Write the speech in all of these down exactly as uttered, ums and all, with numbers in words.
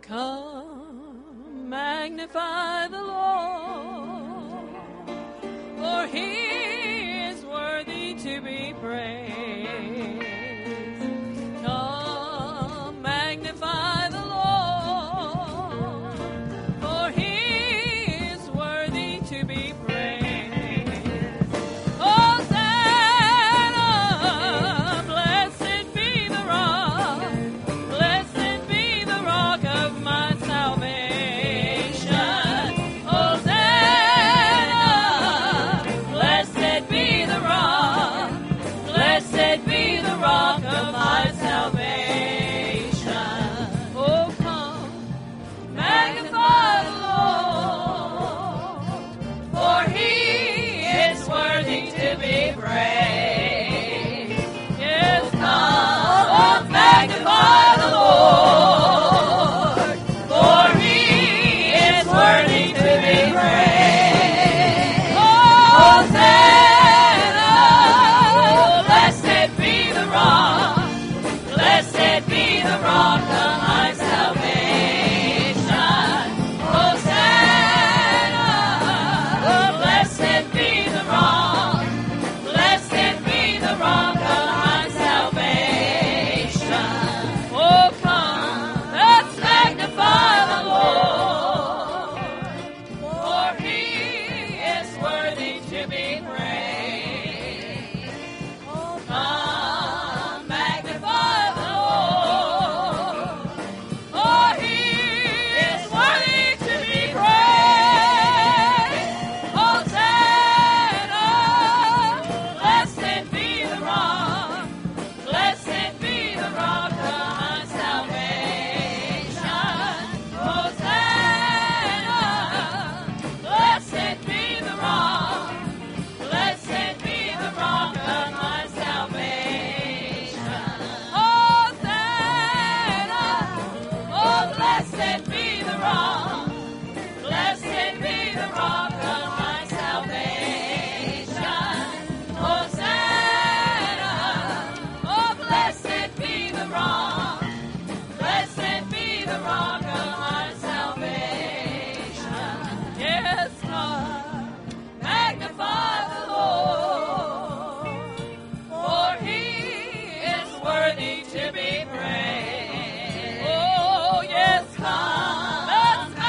Come, magnify the Lord, for he is worthy to be praised. Come, magnify the Lord, for he is worthy to be praised. Hosanna, blessed be the rock, blessed be the rock of my salvation. Hosanna, blessed be the rock, blessed be the rock of my salvation. Oh, come, magnify the Lord, for he is worthy to be praised. Yes, come, magnify the Lord, for he is worthy to be praised. Hosanna, blessed be the rock, blessed be the rock of my salvation. Hosanna, blessed be the rock, blessed be the rock of my salvation. Oh, come, let's magnify the Lord, for he is worthy to be praised. Oh, come, magnify the Lord, for he is worthy to be praised. Hosanna, blessed be the rock, blessed be the rock of my salvation. Hosanna, blessed be the rock, blessed be the rock of my salvation. Hosanna, oh, blessed be the rock, blessed be the rock of my salvation. Hosanna, oh, blessed be the rock, blessed be the rock of my salvation. Yes, God, magnify the Lord, for he is worthy to be praised. Oh, yes, God, let's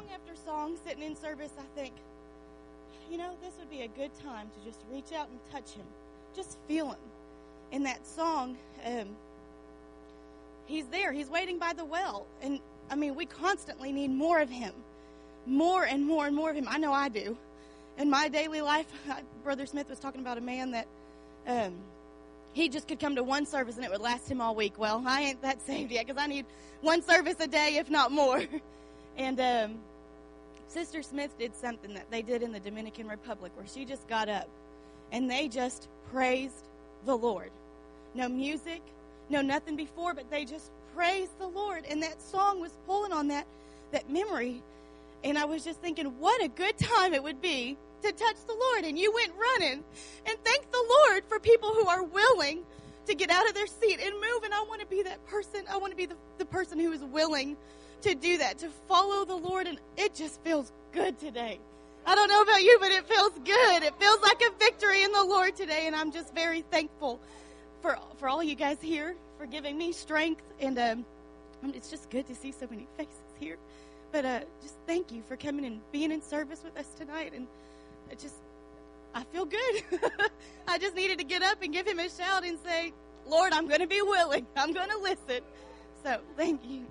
song after song, sitting in service, I think, you know, this would be a good time to just reach out and touch him. Just feel him. In that song, um, he's there. He's waiting by the well. And, I mean, we constantly need more of him. More and more and more of him. I know I do. In my daily life, Brother Smith was talking about a man that um, he just could come to one service and it would last him all week. Well, I ain't that saved yet because I need one service a day, if not more. And um, Sister Smith did something that they did in the Dominican Republic where she just got up and they just praised the Lord. No music, no nothing before, but they just praised the Lord. And that song was pulling on that, that memory. And I was just thinking, what a good time it would be to touch the Lord. And you went running. And thank the Lord for people who are willing to get out of their seat and move. And I want to be that person. I want to be the, the person who is willing to do that, to follow the Lord. And it just feels good today. I don't know about you, but it feels good. It feels like a victory in the Lord today. And I'm just very thankful for, for all you guys here, for giving me strength. And um, it's just good to see so many faces here. But uh, just thank you for coming and being in service with us tonight. And it just, I feel good. I just needed to get up and give him a shout and say, Lord, I'm going to be willing. I'm going to listen. So thank you.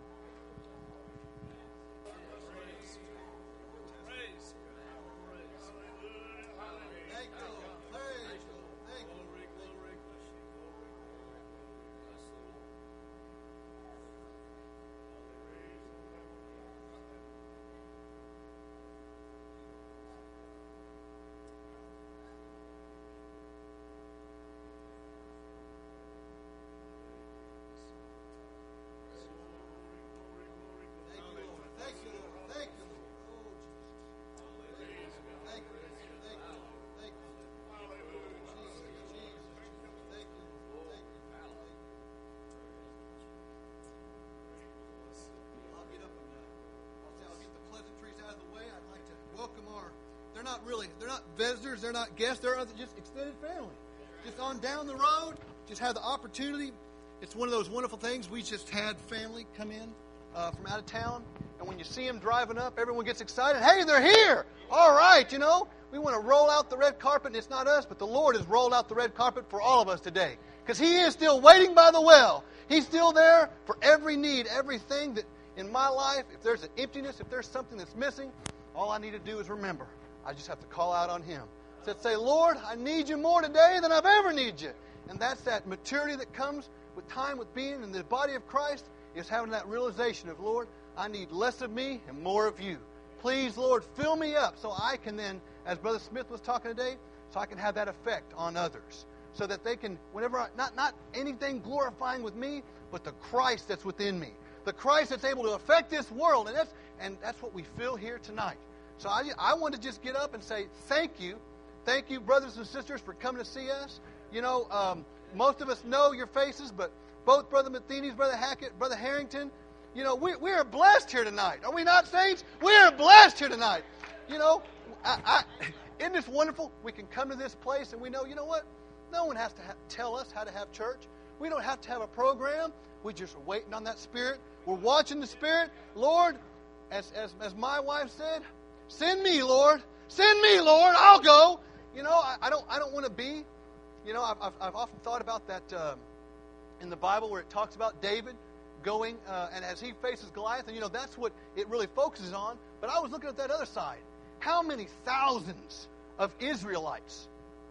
They're not really, they're not visitors, they're not guests, they're just extended family. Just on down the road, just have the opportunity. It's one of those wonderful things. We just had family come in uh, from out of town, and when you see them driving up, everyone gets excited. Hey, they're here! All right, you know, we want to roll out the red carpet, and it's not us, but the Lord has rolled out the red carpet for all of us today. Because He is still waiting by the well. He's still there for every need, everything that in my life, if there's an emptiness, if there's something that's missing, all I need to do is remember. I just have to call out on Him. So say, Lord, I need you more today than I've ever needed you. And that's that maturity that comes with time, with being in the body of Christ, is having that realization of, Lord, I need less of me and more of you. Please, Lord, fill me up so I can then, as Brother Smith was talking today, so I can have that effect on others. So that they can, whenever I, not, not anything glorifying with me, but the Christ that's within me. The Christ that's able to affect this world. And that's, and that's what we feel here tonight. So I, I want to just get up and say thank you. Thank you, brothers and sisters, for coming to see us. You know, um, most of us know your faces, but both Brother Matheny's, Brother Hackett, Brother Harrington, you know, we, we are blessed here tonight. Are we not, saints? We are blessed here tonight. You know, I, I, isn't this wonderful? We can come to this place and we know, you know what? No one has to ha- tell us how to have church. We don't have to have a program. We just are waiting on that Spirit. We're watching the Spirit. Lord, as, as, as my wife said, send me, Lord. Send me, Lord. I'll go. You know, I, I don't. I don't want to be. You know, I've, I've, I've often thought about that um, in the Bible where it talks about David going uh, and as he faces Goliath, and you know that's what it really focuses on. But I was looking at that other side. How many thousands of Israelites,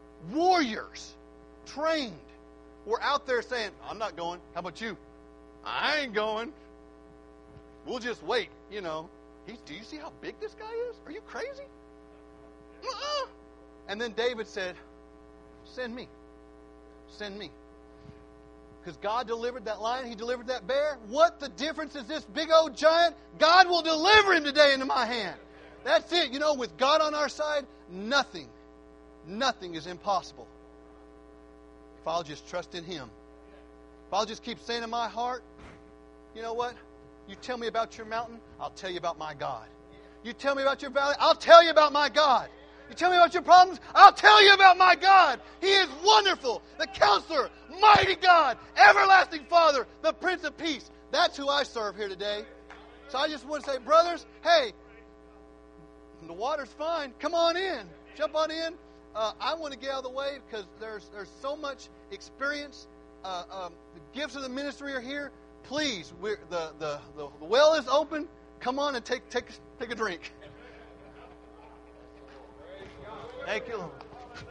warriors, trained, were out there saying, "I'm not going. How about you? I ain't going. We'll just wait." You know. He, do you see how big this guy is? Are you crazy? Uh-uh. And then David said, send me. Send me. Because God delivered that lion. He delivered that bear. What the difference is this big old giant? God will deliver him today into my hand. That's it. You know, with God on our side, nothing, nothing is impossible. If I'll just trust in Him. If I'll just keep saying in my heart, you know what? You tell me about your mountain, I'll tell you about my God. You tell me about your valley, I'll tell you about my God. You tell me about your problems, I'll tell you about my God. He is wonderful, the Counselor, mighty God, everlasting Father, the Prince of Peace. That's who I serve here today. So I just want to say, brothers, hey, The water's fine. Come on in. Jump on in. Uh, I want to get out of the way because there's there's so much experience. Uh, um, the gifts of the ministry are here. Please, we're, the, the the the well is open. Come on and take take take a drink. Thank you, Lord.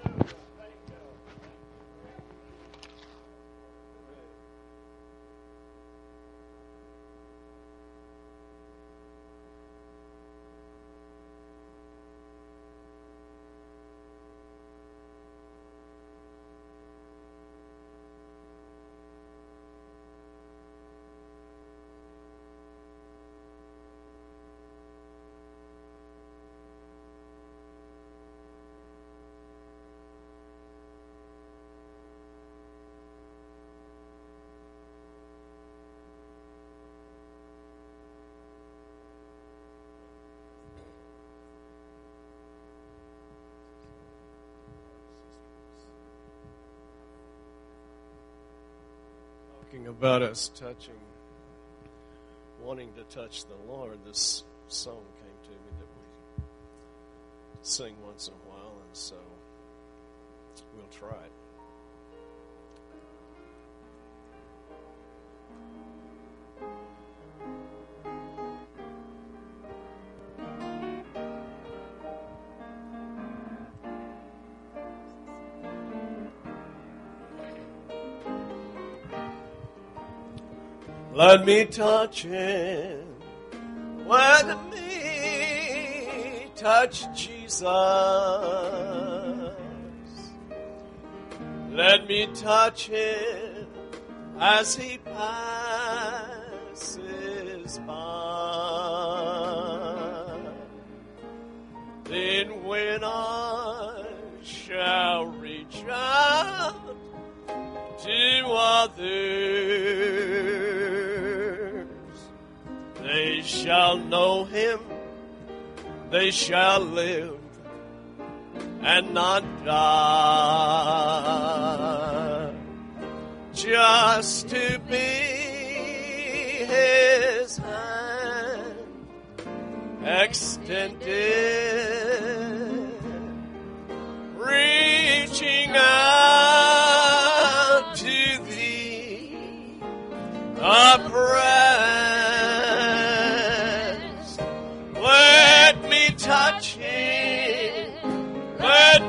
Talking about us touching, wanting to touch the Lord, this song came to me that we sing once in a while, and so we'll try it. Let me touch him. Let me touch Jesus. Let me touch him as he passes by. Then when I shall reach out to others, they shall know him, they shall live and not die. Just to be his hand extended, reaching out to thee, oppressed. Let me touch him. Let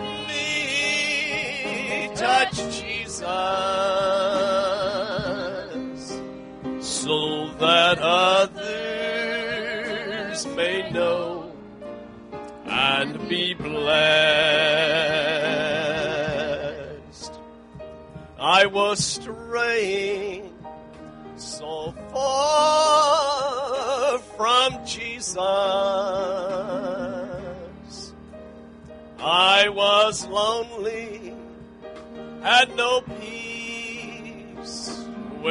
me touch Jesus, so that others may know and be blessed. I was straying so far from Jesus. I was lonely, had no peace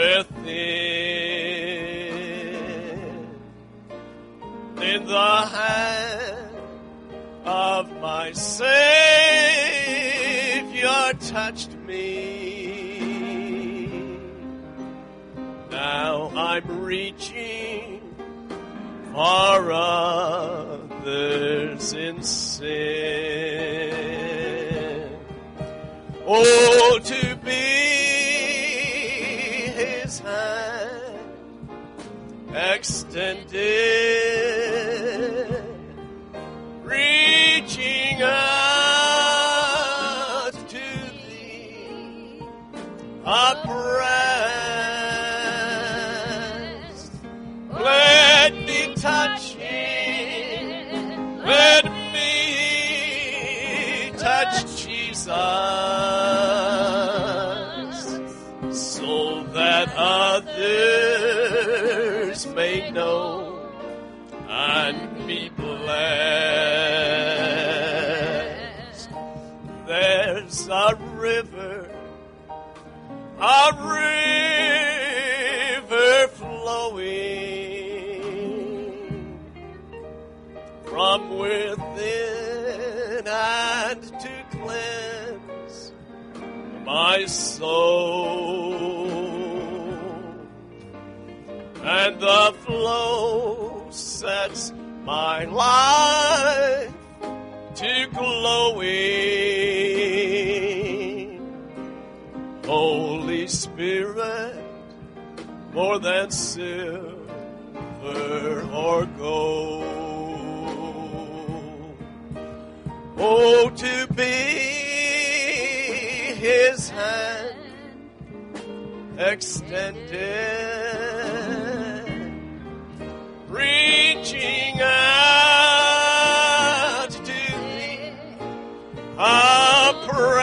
within. In the hand of my Savior touched me. Now I'm reaching for others in sin. Oh, to be his hand extended, reaching out to thee, oppressed. Let me touch him. Let me touch Jesus, so that others may know and be blessed. There's a river, a river flowing from within and to cleanse my soul. And the flow sets my life to glowing. Holy Spirit, more than silver or gold. Oh, to be His hand extended, reaching out to Thee, a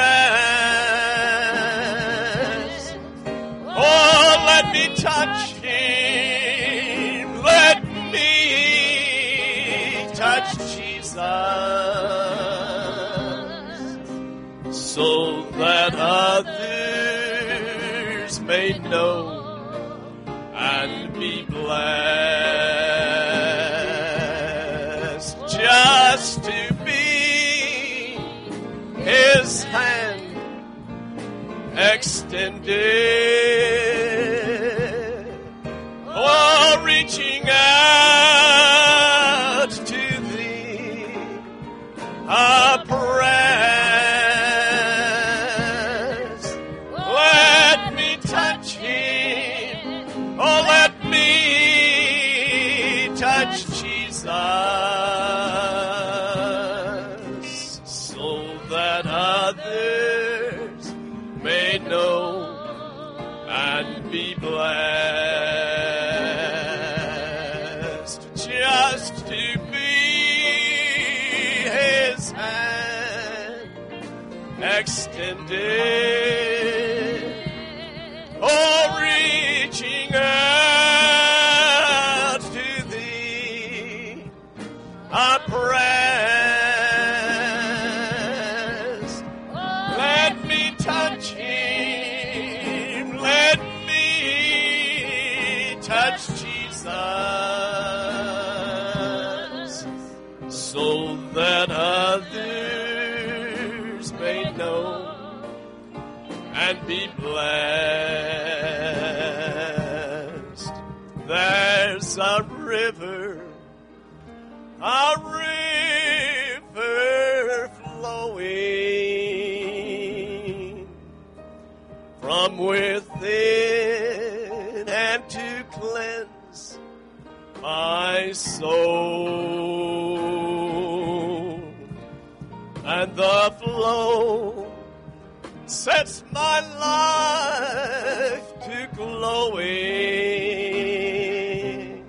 press. Oh, let me touch Him, let me touch Jesus, so that others may know and be blessed. Just to be His hand extended, oh, reaching out to Thee, a press. Let me touch Him, oh, let me touch Jesus, so that others may know and be blessed. Just to be His hand extended, oh, reaching out to Thee, a press. Let me touch Him, let me touch Jesus, so that others may know and be blessed. There's a river, a river flowing from within and to cleanse my soul. And the flow sets my life to glowing.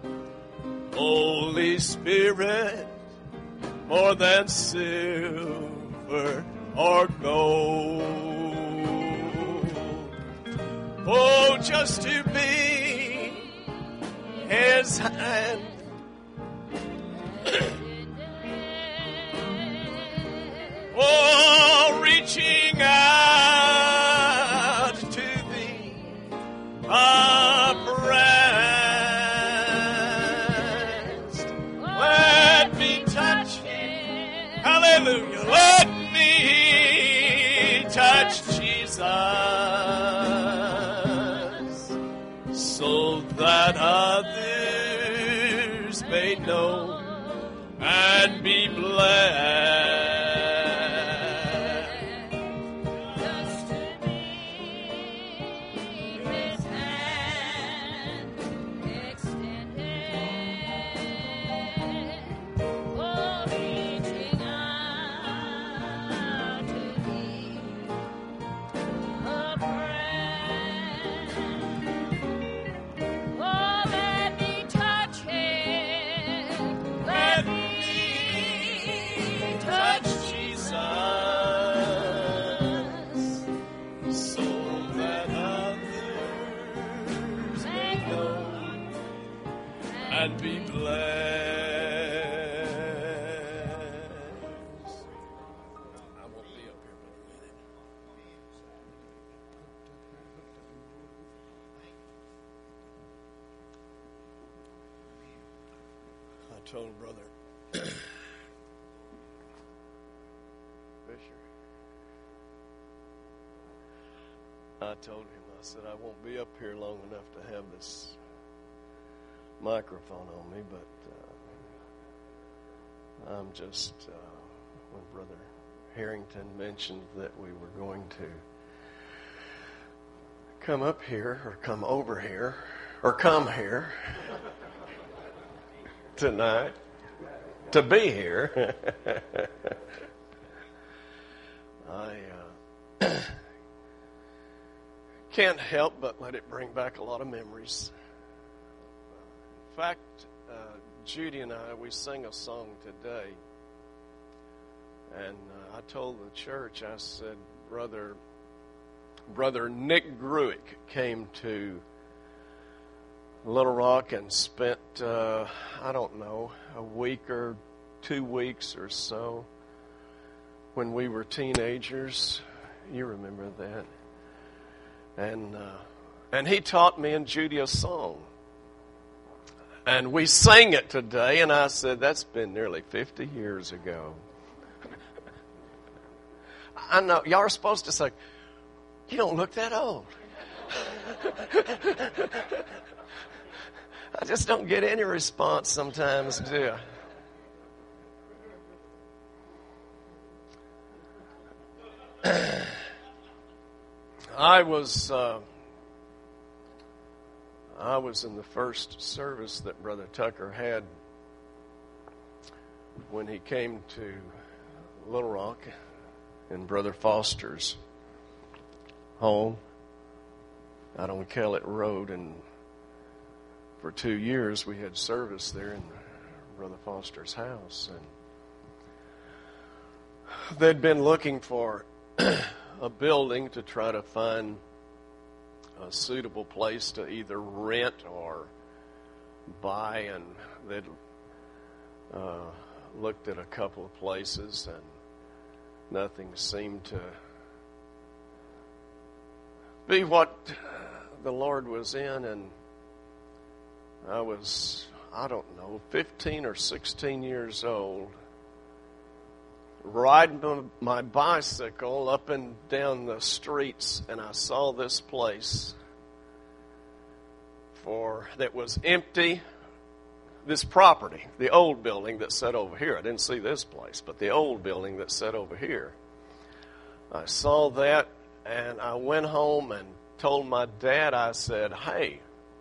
Holy Spirit, more than silver or gold. Oh, just to be His hand oh, reaching out to Thee, a press. Let me touch Him, hallelujah, let me touch Jesus, so that others may know and be blessed. And be blessed. I won't be up here for a minute. I told Brother Fisher, I told him, I said, I won't be up here long enough to have this microphone on me, but uh, I'm just uh, when Brother Harrington mentioned that we were going to come up here or come over here or come here tonight to be here. I uh, can't help but let it bring back a lot of memories. In fact, uh, Judy and I, we sang a song today, and uh, I told the church, I said, Brother, Brother Nick Gruick came to Little Rock and spent, uh, I don't know, a week or two weeks or so when we were teenagers. You remember that. And uh, and he taught me and Judy a song. And we sang it today, and I said, that's been nearly fifty years ago. I know, y'all are supposed to say, you don't look that old. I just don't get any response sometimes, do I? I was uh, I was in the first service that Brother Tucker had when he came to Little Rock in Brother Foster's home out on Kellett Road, and for two years we had service there in Brother Foster's house, and they'd been looking for a building to try to find a suitable place to either rent or buy, and they'd uh, looked at a couple of places, and nothing seemed to be what the Lord was in. And I was, I don't know, fifteen or sixteen years old, riding my bicycle up and down the streets, and I saw this place for that was empty. This property, the old building that sat over here. I didn't see this place, but the old building that sat over here. I saw that, and I went home and told my dad, I said, hey,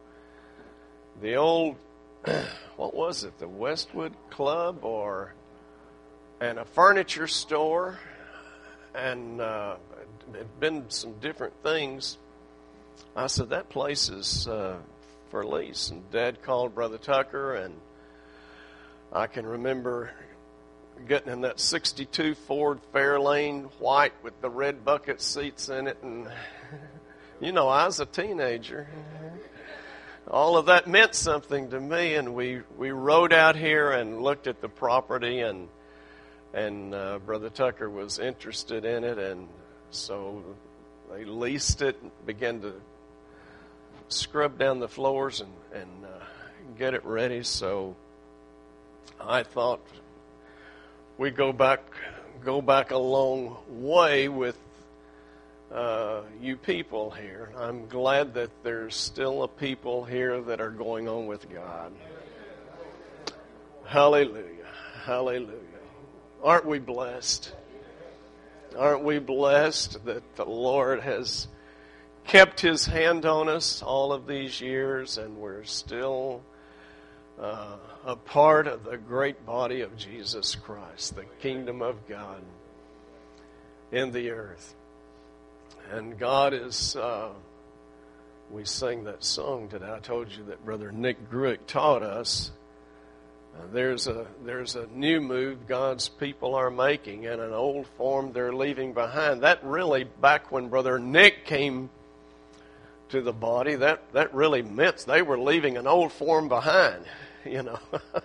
the old, what was it, the Westwood Club or, and a furniture store, and uh, it had been some different things. I said, that place is uh, for lease. And Dad called Brother Tucker, and I can remember getting in that sixty-two Ford Fairlane white with the red bucket seats in it, and you know, I was a teenager. All of that meant something to me, and we, we rode out here and looked at the property, and and uh, Brother Tucker was interested in it, and so they leased it, and began to scrub down the floors and, and uh, get it ready. So I thought we'd go back, go back a long way with uh, you people here. I'm glad that there's still a people here that are going on with God. Hallelujah. Hallelujah. Aren't we blessed? Aren't we blessed that the Lord has kept His hand on us all of these years, and we're still uh, a part of the great body of Jesus Christ, the kingdom of God in the earth. And God is, uh, we sang that song today. I told you that Brother Nick Gruick taught us. Uh, there's a there's a new move God's people are making, and an old form they're leaving behind. That really, back when Brother Nick came to the body, that, that really meant they were leaving an old form behind, you know,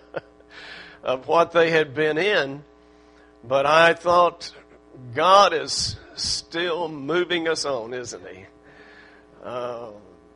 of what they had been in. But I thought, God is still moving us on, isn't He? Uh,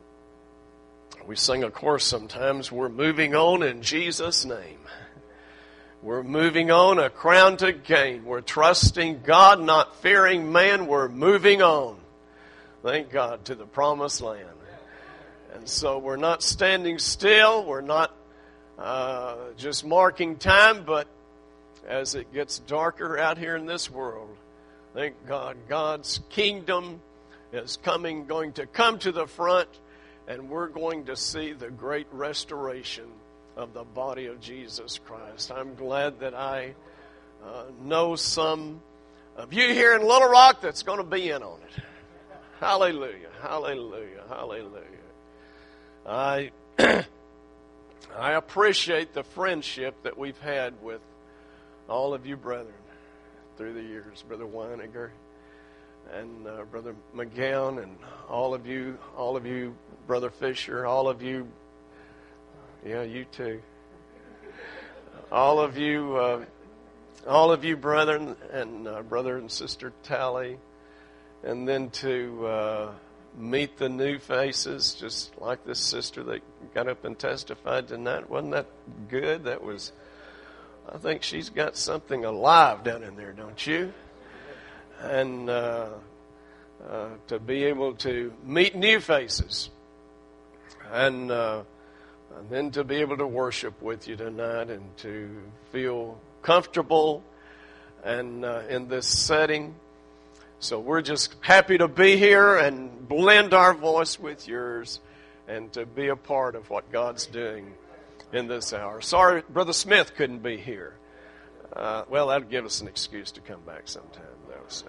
we sing a chorus sometimes, we're moving on in Jesus' name. We're moving on, a crown to gain. We're trusting God, not fearing man. We're moving on, thank God, to the promised land. And so we're not standing still. We're not uh, just marking time, but as it gets darker out here in this world, thank God, God's kingdom is coming, going to come to the front, and we're going to see the great restoration of the body of Jesus Christ. I'm glad that I uh, know some of you here in Little Rock that's going to be in on it. Hallelujah, hallelujah, hallelujah. I I appreciate the friendship that we've had with all of you brethren through the years. Brother Weiniger and uh, Brother McGowan and all of you, all of you, Brother Fisher, all of you, yeah, you too. All of you, uh, all of you brethren and uh, Brother and Sister Tally, and then to uh, meet the new faces, just like this sister that got up and testified tonight. Wasn't that good? That was, I think she's got something alive down in there, don't you? And uh, uh, to be able to meet new faces, and, uh, and then to be able to worship with you tonight, and to feel comfortable and uh, in this setting. So we're just happy to be here and blend our voice with yours and to be a part of what God's doing in this hour. Sorry, Brother Smith couldn't be here. Uh, well, that'll give us an excuse to come back sometime, though. So.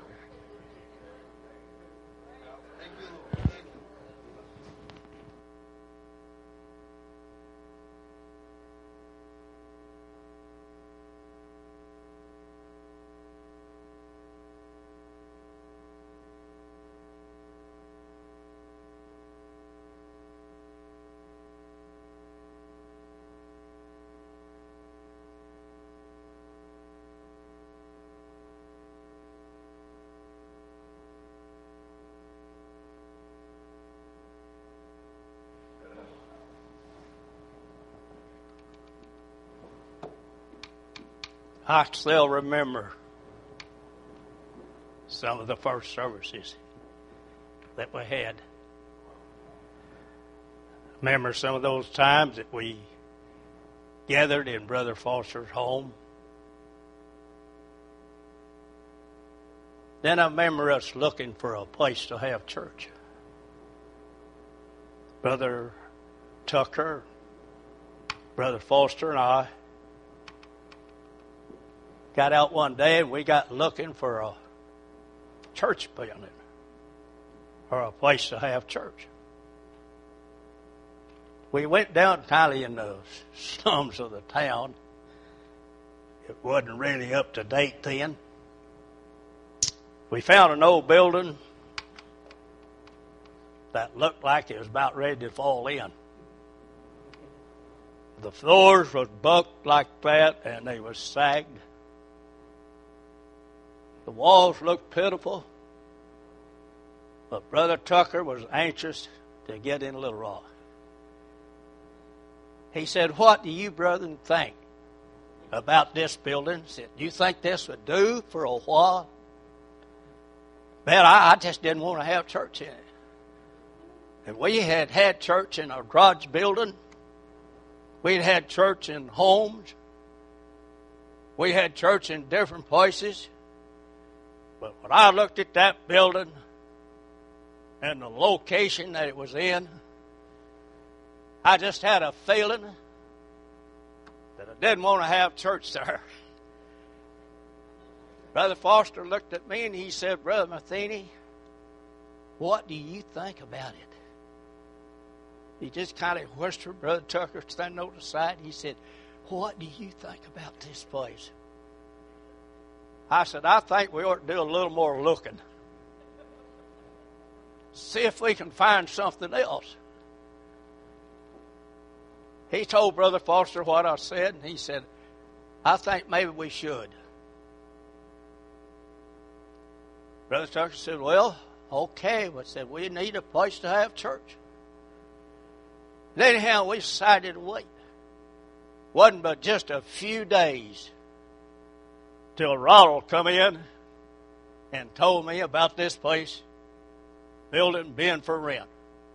I still remember some of the first services that we had. Remember some of those times that we gathered in Brother Foster's home. Then I remember us looking for a place to have church. Brother Tucker, Brother Foster, and I got out one day and we got looking for a church building or a place to have church. We went down kind of in the slums of the town. It wasn't really up to date then. We found an old building that looked like it was about ready to fall in. The floors was bucked like that and they was sagged. The walls looked pitiful, but Brother Tucker was anxious to get in Little Rock. He said, "What do you brethren think about this building?" He said, "Do you think this would do for a while?" Man, I, I just didn't want to have church in it. And we had had church in a garage building. We'd had church in homes. We had church in different places. But when I looked at that building and the location that it was in, I just had a feeling that I didn't want to have church there. Brother Foster looked at me and he said, "Brother Matheny, what do you think about it?" He just kind of whispered. Brother Tucker standing over the side. He said, "What do you think about this place?" I said, "I think we ought to do a little more looking. See if we can find something else." He told Brother Foster what I said, and he said, "I think maybe we should." Brother Tucker said, "Well, okay," but said, "We need a place to have church." And anyhow, we decided to wait. Wasn't but just a few days till Ronald come in and told me about this place, building being for rent.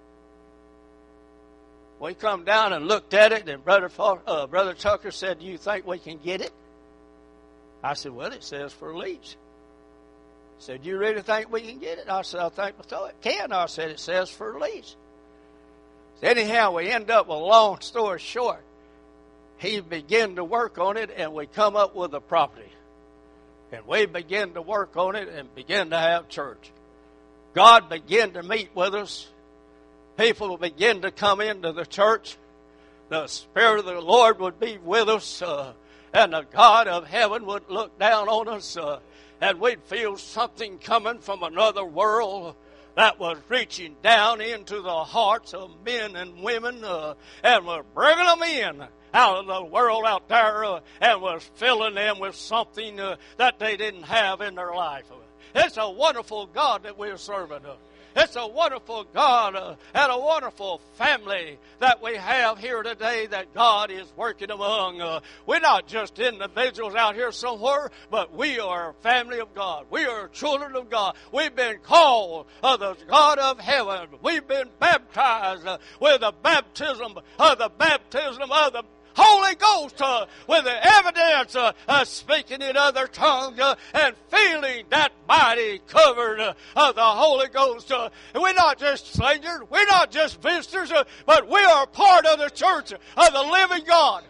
We come down and looked at it, and Brother uh, Brother Tucker said, "Do you think we can get it?" I said, well, it says for lease. He said, you really think we can get it? I said, I think we can. I said, it says for lease. So anyhow, we end up with a long story short. He began to work on it, and we come up with a property. And we began to work on it and began to have church. God began to meet with us. People began to come into the church. The Spirit of the Lord would be with us. Uh, and the God of heaven would look down on us. Uh, and we'd feel something coming from another world that was reaching down into the hearts of men and women. Uh, and was bringing them in out of the world out there. Uh, and was filling them with something uh, that they didn't have in their life. It's a wonderful God that we're serving. It's a wonderful God uh, and a wonderful family that we have here today that God is working among. Uh, we're not just individuals out here somewhere, but we are a family of God. We are children of God. We've been called of the God of heaven. We've been baptized uh, with the baptism of the baptism of the Holy Ghost, uh, with the evidence uh, of speaking in other tongues uh, and feeling that body covered uh, of the Holy Ghost. Uh, and we're not just strangers, we're not just visitors, uh, but we are part of the church of the living God.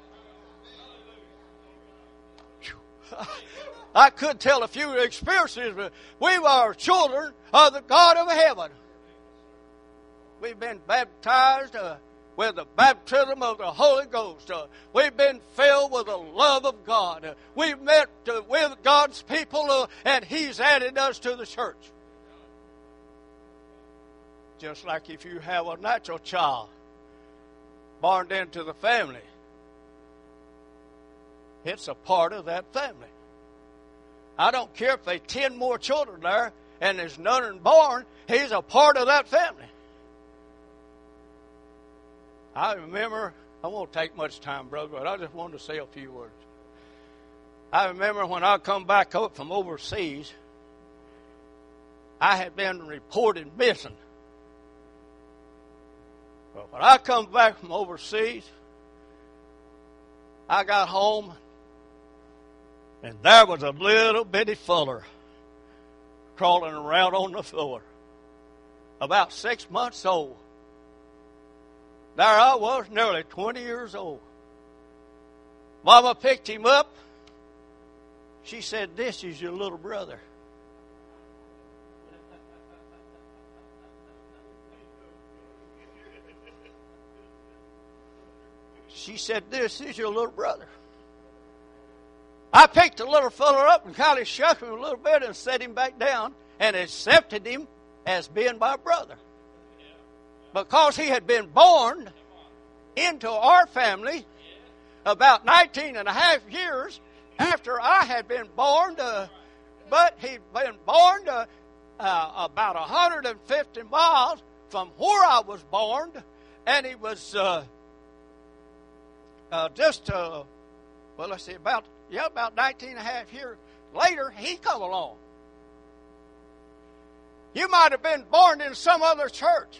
I could tell a few experiences, but we are children of the God of heaven. We've been baptized uh, with the baptism of the Holy Ghost. Uh, we've been filled with the love of God. Uh, we've met uh, with God's people, uh, and He's added us to the church. Just like if you have a natural child born into the family, it's a part of that family. I don't care if there's ten more children there and there's none born, he's a part of that family. I remember, I won't take much time, brother, but I just wanted to say a few words. I remember when I come back up from overseas, I had been reported missing. But when I come back from overseas, I got home, and there was a little bitty fuller crawling around on the floor, about six months old. There I was, nearly twenty years old. Mama picked him up. She said, "This is your little brother." She said, "This is your little brother." I picked the little fella up and kind of shook him a little bit and set him back down and accepted him as being my brother. Because he had been born into our family about nineteen and a half years after I had been born. To, but he'd been born to, uh, about one hundred fifty miles from where I was born. And he was uh, uh, just, uh, well, let's see, about, yeah, about nineteen and a half years later, he come along. You might have been born in some other church.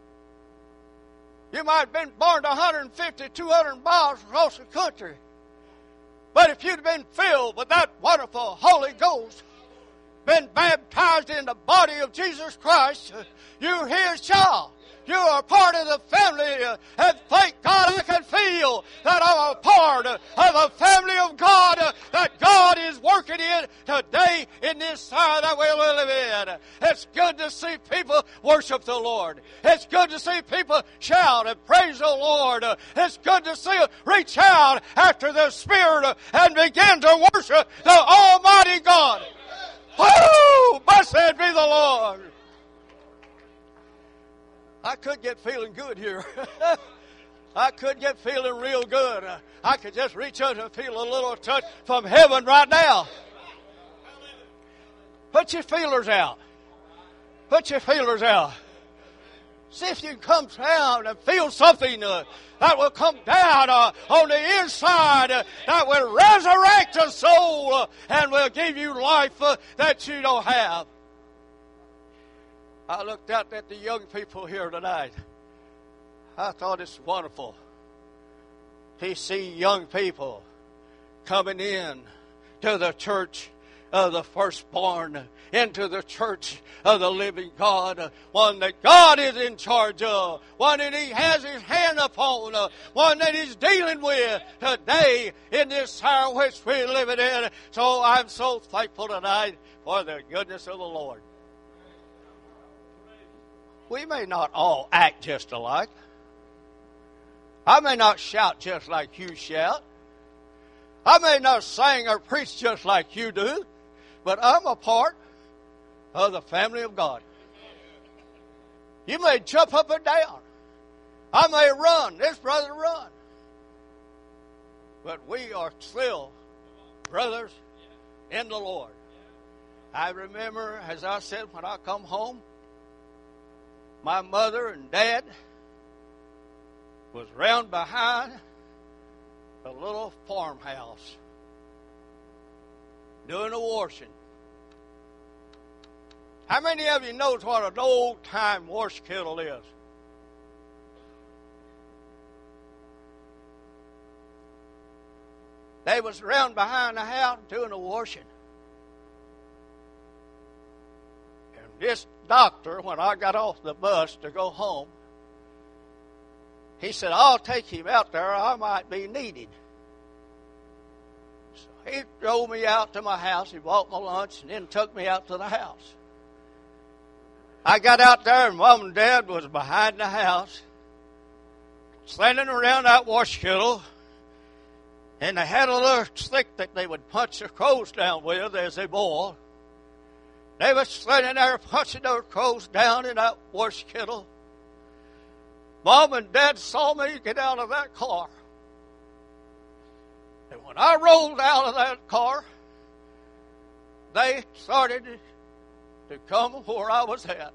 You might have been born to one hundred fifty, two hundred miles across the country. But if you'd been filled with that wonderful Holy Ghost, been baptized in the body of Jesus Christ, you're His child. You are part of the family. And thank God I can feel that I'm a part of the family of God, that God is working in today in this side that we live in. It's good to see people worship the Lord. It's good to see people shout and praise the Lord. It's good to see them reach out after the Spirit and begin to worship the Almighty God. Woo! Blessed be the Lord. I could get feeling good here. I could get feeling real good. I could just reach out and feel a little touch from heaven right now. Put your feelers out. Put your feelers out. See if you can come down and feel something uh, that will come down uh, on the inside uh, that will resurrect the soul uh, and will give you life uh, that you don't have. I looked out at the young people here tonight. I thought it's wonderful to see young people coming in to the church of the firstborn, into the church of the living God, one that God is in charge of, one that He has His hand upon, one that He's dealing with today in this hour which we're living in. So I'm so thankful tonight for the goodness of the Lord. We may not all act just alike. I may not shout just like you shout. I may not sing or preach just like you do, but I'm a part of the family of God. You may jump up and down. I may run. This brother run. But we are still brothers in the Lord. I remember, as I said, when I come home, my mother and dad was round behind a little farmhouse doing a washing. How many of you knows what an old-time wash kettle is? They was round behind the house doing a washing. And this doctor, when I got off the bus to go home, he said, I'll take him out there. I might be needed. So he drove me out to my house. He bought my lunch and then took me out to the house. I got out there and Mom and Dad was behind the house, standing around that wash kettle, and they had a little stick that they would punch their clothes down with as they boiled. They was standing there punching their clothes down in that wash kettle. Mom and Dad saw me get out of that car. And when I rolled out of that car, they started to come where I was at.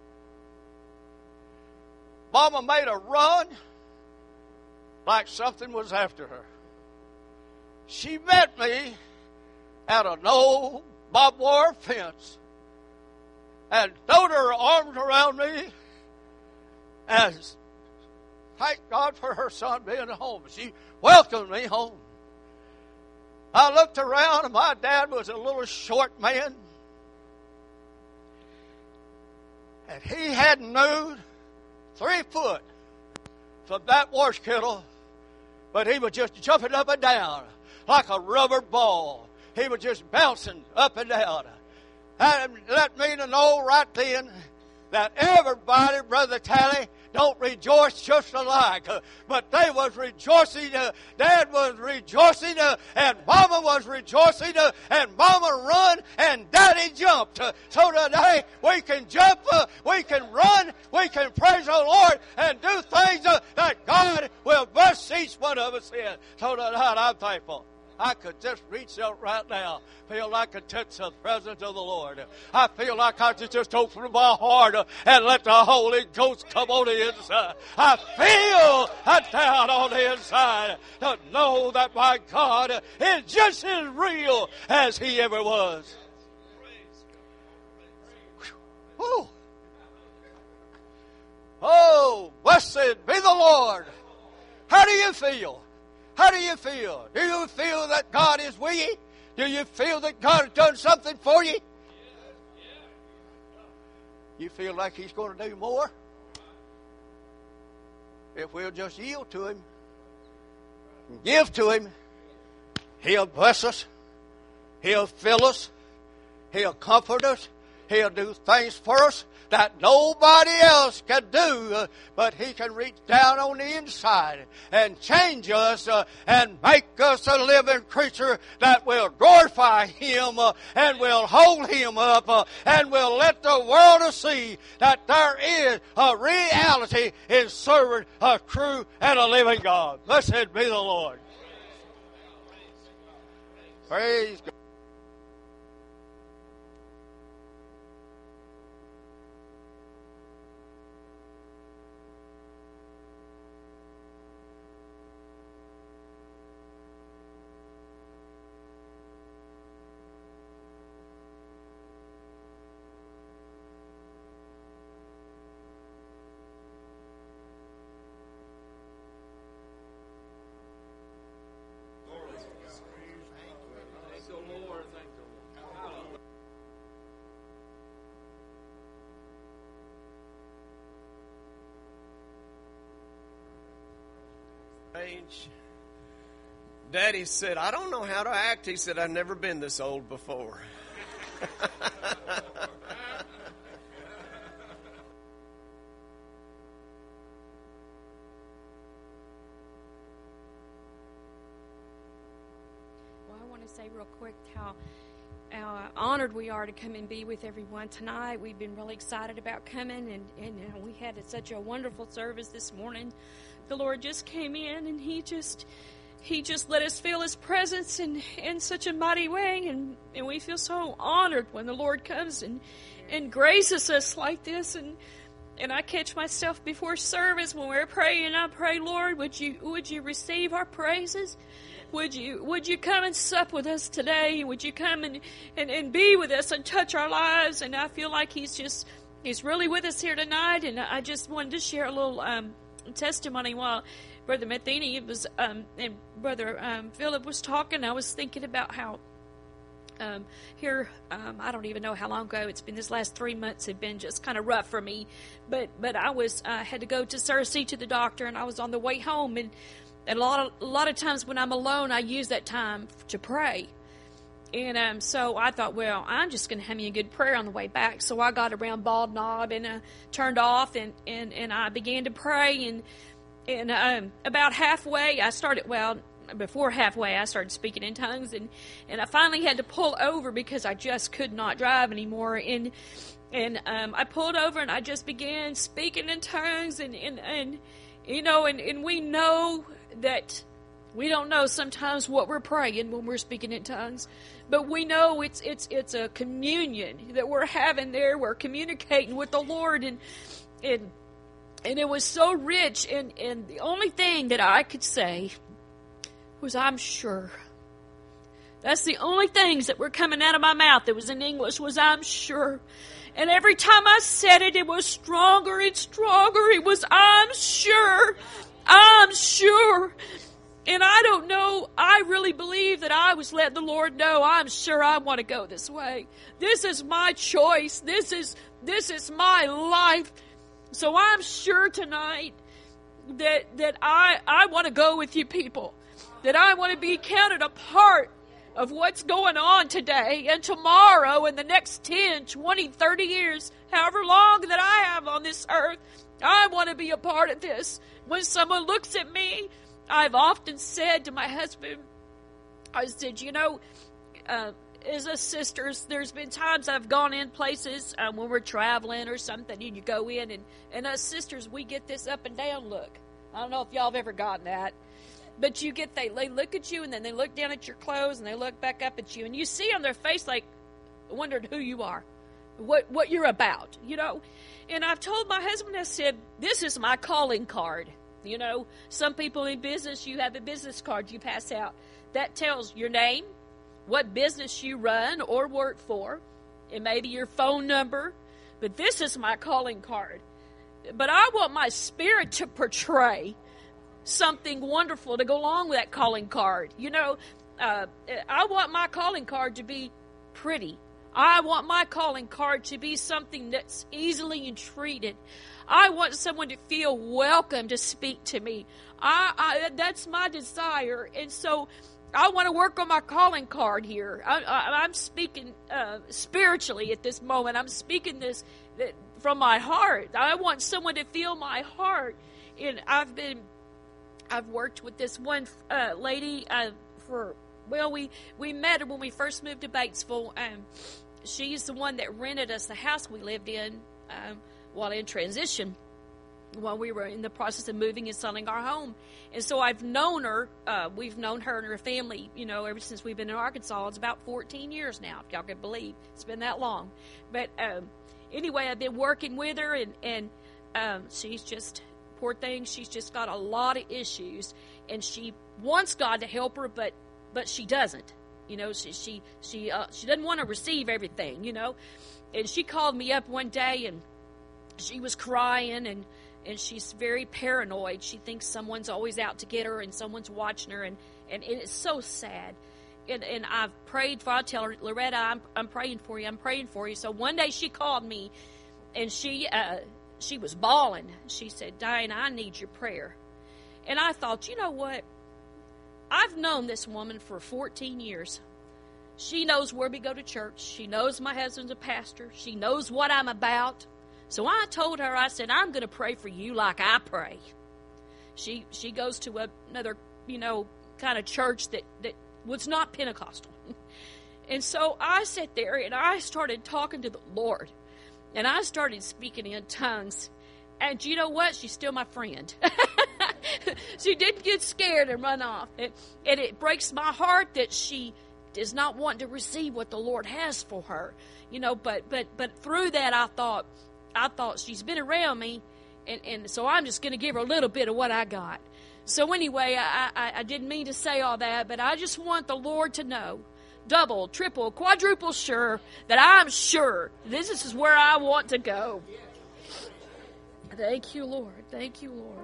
Mama made a run like something was after her. She met me at an old barbed wire fence and threw her arms around me and thank God for her son being home. She welcomed me home. I looked around and my dad was a little short man. And he hadn't moved three foot from that wash kettle, but he was just jumping up and down like a rubber ball. He was just bouncing up and down. And let me know right then that everybody, Brother Tally, don't rejoice just alike. Uh, but they was rejoicing. Uh, Dad was rejoicing. Uh, and Mama was rejoicing. Uh, and Mama run and Daddy jumped. Uh, so today we can jump. Uh, we can run. We can praise the Lord and do things uh, that God will bless each one of us in. So tonight I'm thankful. I could just reach out right now, feel like I touch the presence of the Lord. I feel like I could just open my heart and let the Holy Ghost come on the inside. I feel that down on the inside to know that my God is just as real as He ever was. Whew. Oh, blessed be the Lord. How do you feel? How do you feel? Do you feel that God is with you? Do you feel that God has done something for you? You feel like He's going to do more? If we'll just yield to Him and give to Him, He'll bless us. He'll fill us. He'll comfort us. He'll do things for us that nobody else can do, uh, but He can reach down on the inside and change us uh, and make us a living creature that will glorify Him uh, and will hold Him up uh, and will let the world see that there is a reality in serving a true and a living God. Blessed be the Lord. Praise God. So, Lord. age. Daddy said, I don't know how to act. He said, I've never been this old before. Well, I want to say real quick how uh, honored we are to come and be with everyone tonight. We've been really excited about coming, and, and uh, we had such a wonderful service this morning. The Lord just came in, and He just He just let us feel His presence in, in such a mighty way, and, and we feel so honored when the Lord comes and, and graces us like this. And and I catch myself before service when we're praying. I pray, Lord, would you would you receive our praises? Would you would you come and sup with us today? Would you come and, and, and be with us and touch our lives? And I feel like He's just He's really with us here tonight. And I just wanted to share a little um, testimony while Brother Matheny was um, and Brother um, Philip was talking. I was thinking about how um, here um, I don't even know how long ago it's been. This last three months have been just kind of rough for me. But but I was uh, had to go to Cersei to the doctor, and I was on the way home. And, and a lot of a lot of times when I'm alone, I use that time to pray. And um, so I thought, well, I'm just going to have me a good prayer on the way back. So I got around Bald Knob and uh, turned off, and, and, and I began to pray. And and um, about halfway, I started, well, before halfway, I started speaking in tongues. And, and I finally had to pull over because I just could not drive anymore. And and um, I pulled over, and I just began speaking in tongues. And, and, and you know, and, and we know that we don't know sometimes what we're praying when we're speaking in tongues, but we know it's it's it's a communion that we're having there. We're communicating with the Lord, and and and it was so rich. And and the only thing that I could say was, "I'm sure." That's the only things that were coming out of my mouth that was in English was, "I'm sure." And every time I said it, it was stronger and stronger. It was, "I'm sure. I'm sure." And I don't know, I really believe that I was letting the Lord know, I'm sure I want to go this way. This is my choice. This is this is my life. So I'm sure tonight that that I, I want to go with you people. That I want to be counted a part of what's going on today and tomorrow and the next ten, twenty, thirty years, however long that I have on this earth. I want to be a part of this. When someone looks at me, I've often said to my husband, I said, you know, uh, as us sisters, there's been times I've gone in places um, when we're traveling or something, and you go in, and, and us sisters, we get this up and down look. I don't know if y'all have ever gotten that, but you get, they, they look at you, and then they look down at your clothes, and they look back up at you, and you see on their face, like, wondered who you are, what what you're about, you know. And I've told my husband, I said, this is my calling card. You know, some people in business, you have a business card you pass out. That tells your name, what business you run or work for, and maybe your phone number. But this is my calling card. But I want my spirit to portray something wonderful to go along with that calling card. You know, uh, I want my calling card to be pretty. I want my calling card to be something that's easily entreated. I want someone to feel welcome to speak to me. I, I that's my desire, and so I want to work on my calling card here. I, I, I'm speaking uh, spiritually at this moment. I'm speaking this from my heart. I want someone to feel my heart, and I've been, I've worked with this one uh, lady uh, for well, we we met her when we first moved to Batesville. Um, she's the one that rented us the house we lived in. Um, while in transition, while we were in the process of moving and selling our home. And so I've known her, uh, we've known her and her family, you know, ever since we've been in Arkansas. It's about fourteen years now, if y'all can believe. It's been that long. But um, anyway, I've been working with her, and, and um, she's just, poor thing, she's just got a lot of issues. And she wants God to help her, but but she doesn't. You know, she she she, uh, she doesn't want to receive everything, you know. And she called me up one day, and she was crying, and, and she's very paranoid. She thinks someone's always out to get her, and someone's watching her, and, and, and it's so sad. And and I've prayed for, I tell her, Loretta, I'm I'm praying for you, I'm praying for you. So one day she called me, and she uh, she was bawling. She said, Diane, I need your prayer. And I thought, you know what? I've known this woman for fourteen years. She knows where we go to church. She knows my husband's a pastor. She knows what I'm about. So I told her, I said, I'm going to pray for you like I pray. She she goes to a, another, you know, kind of church that, that was not Pentecostal. And so I sat there and I started talking to the Lord. And I started speaking in tongues. And you know what? She's still my friend. She didn't get scared and run off. And, and it breaks my heart that she does not want to receive what the Lord has for her. You know, but but but through that I thought, I thought she's been around me, and, and so I'm just going to give her a little bit of what I got. So anyway, I, I, I didn't mean to say all that, but I just want the Lord to know, double, triple, quadruple sure, that I'm sure this is where I want to go. Thank you, Lord. Thank you, Lord.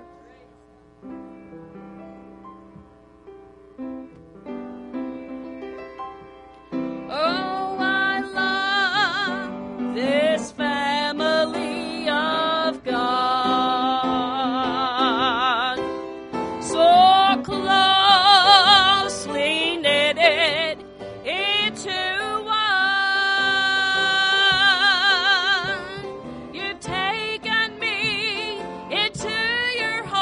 Oh, I love this family of God, so closely knitted into one. You've taken me into your heart.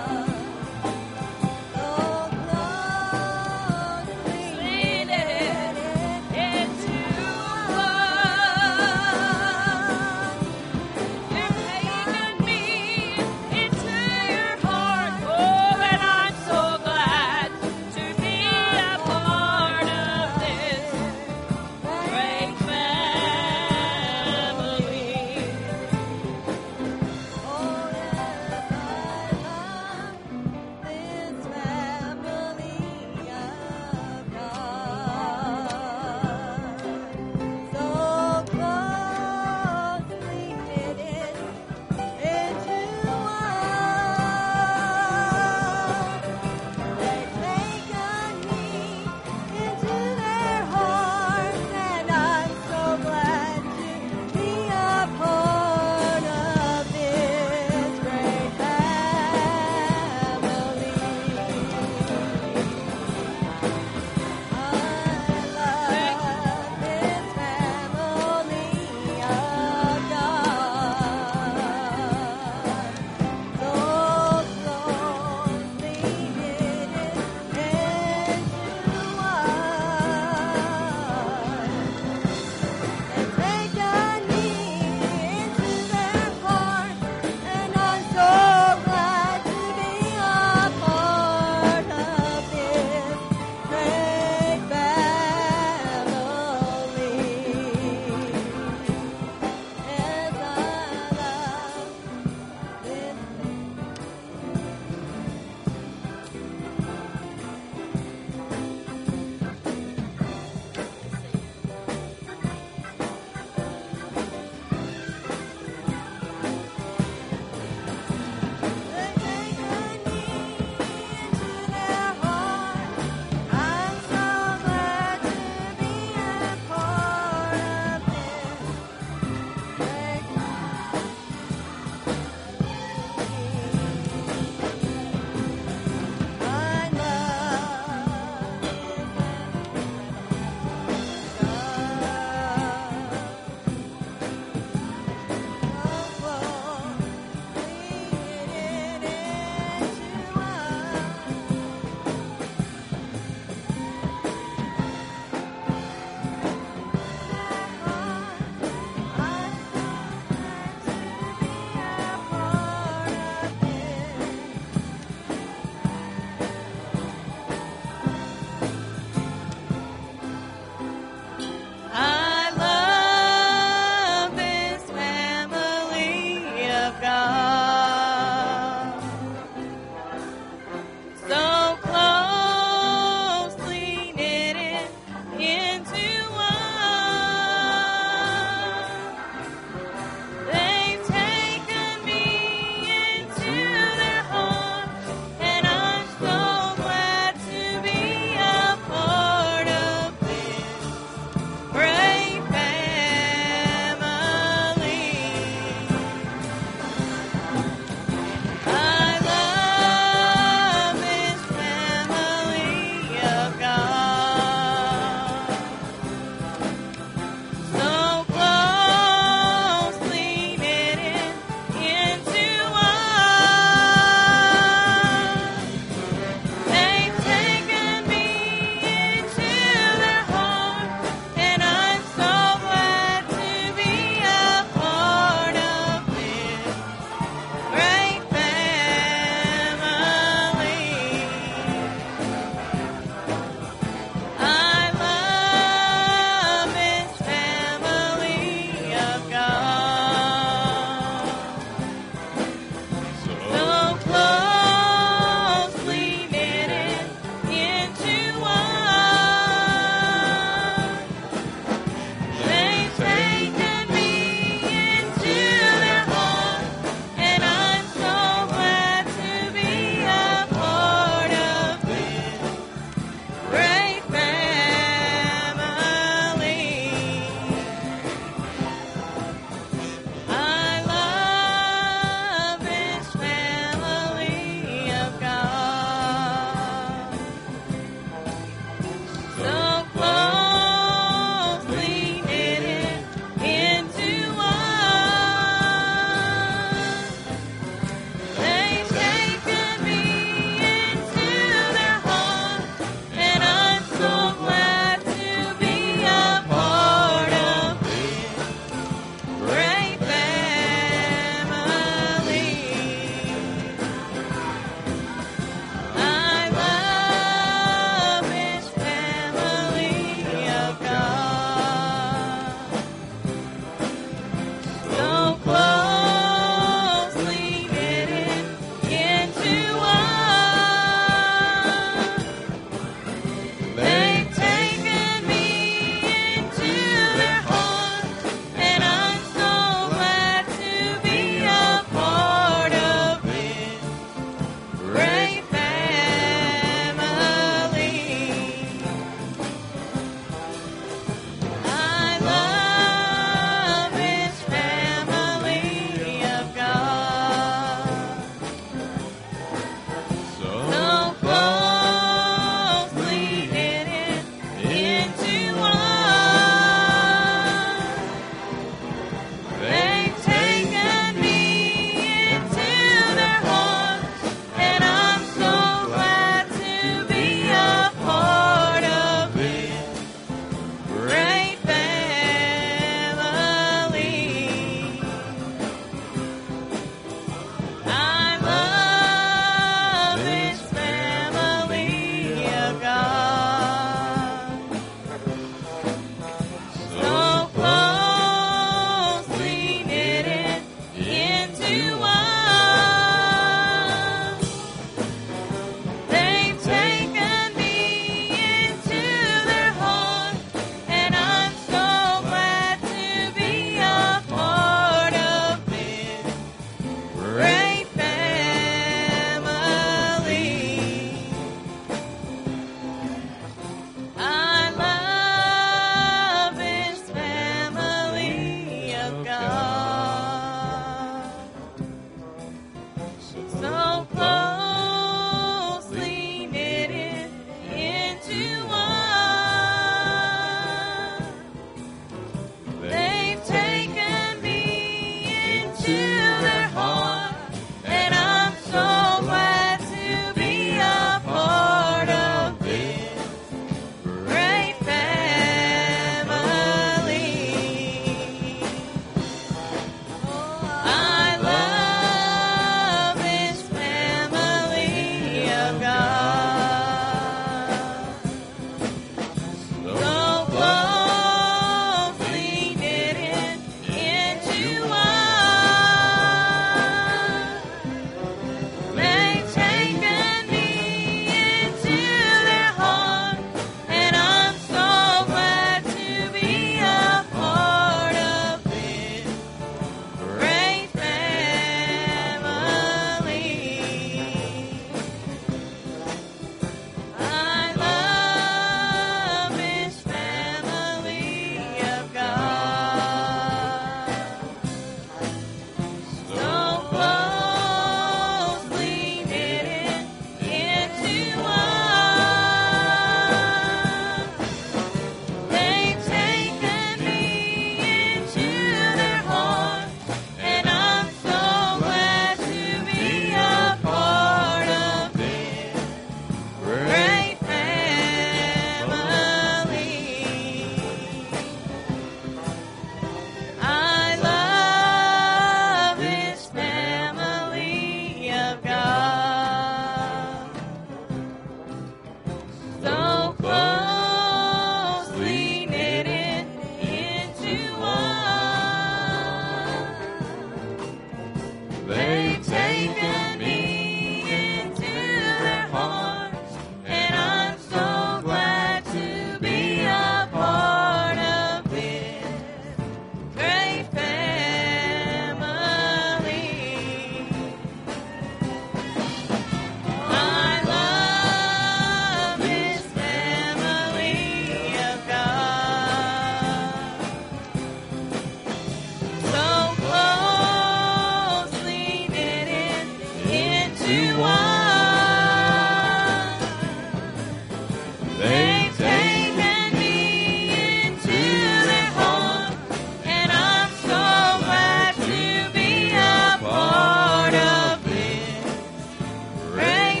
They've taken me into their home, and I'm so glad to be a part of this great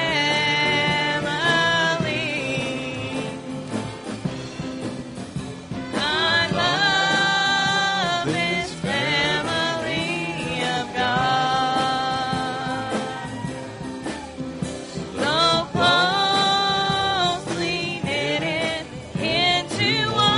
family. I love this family of God. So closely knitted into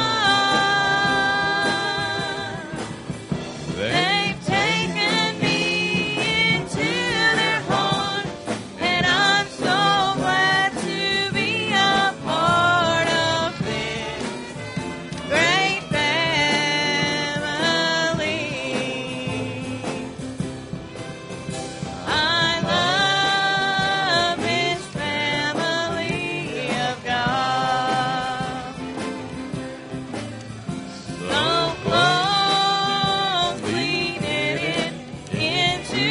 one. They've taken me into their home, and I'm so glad to be a part of this great family. I love this family of God. So closely knitted into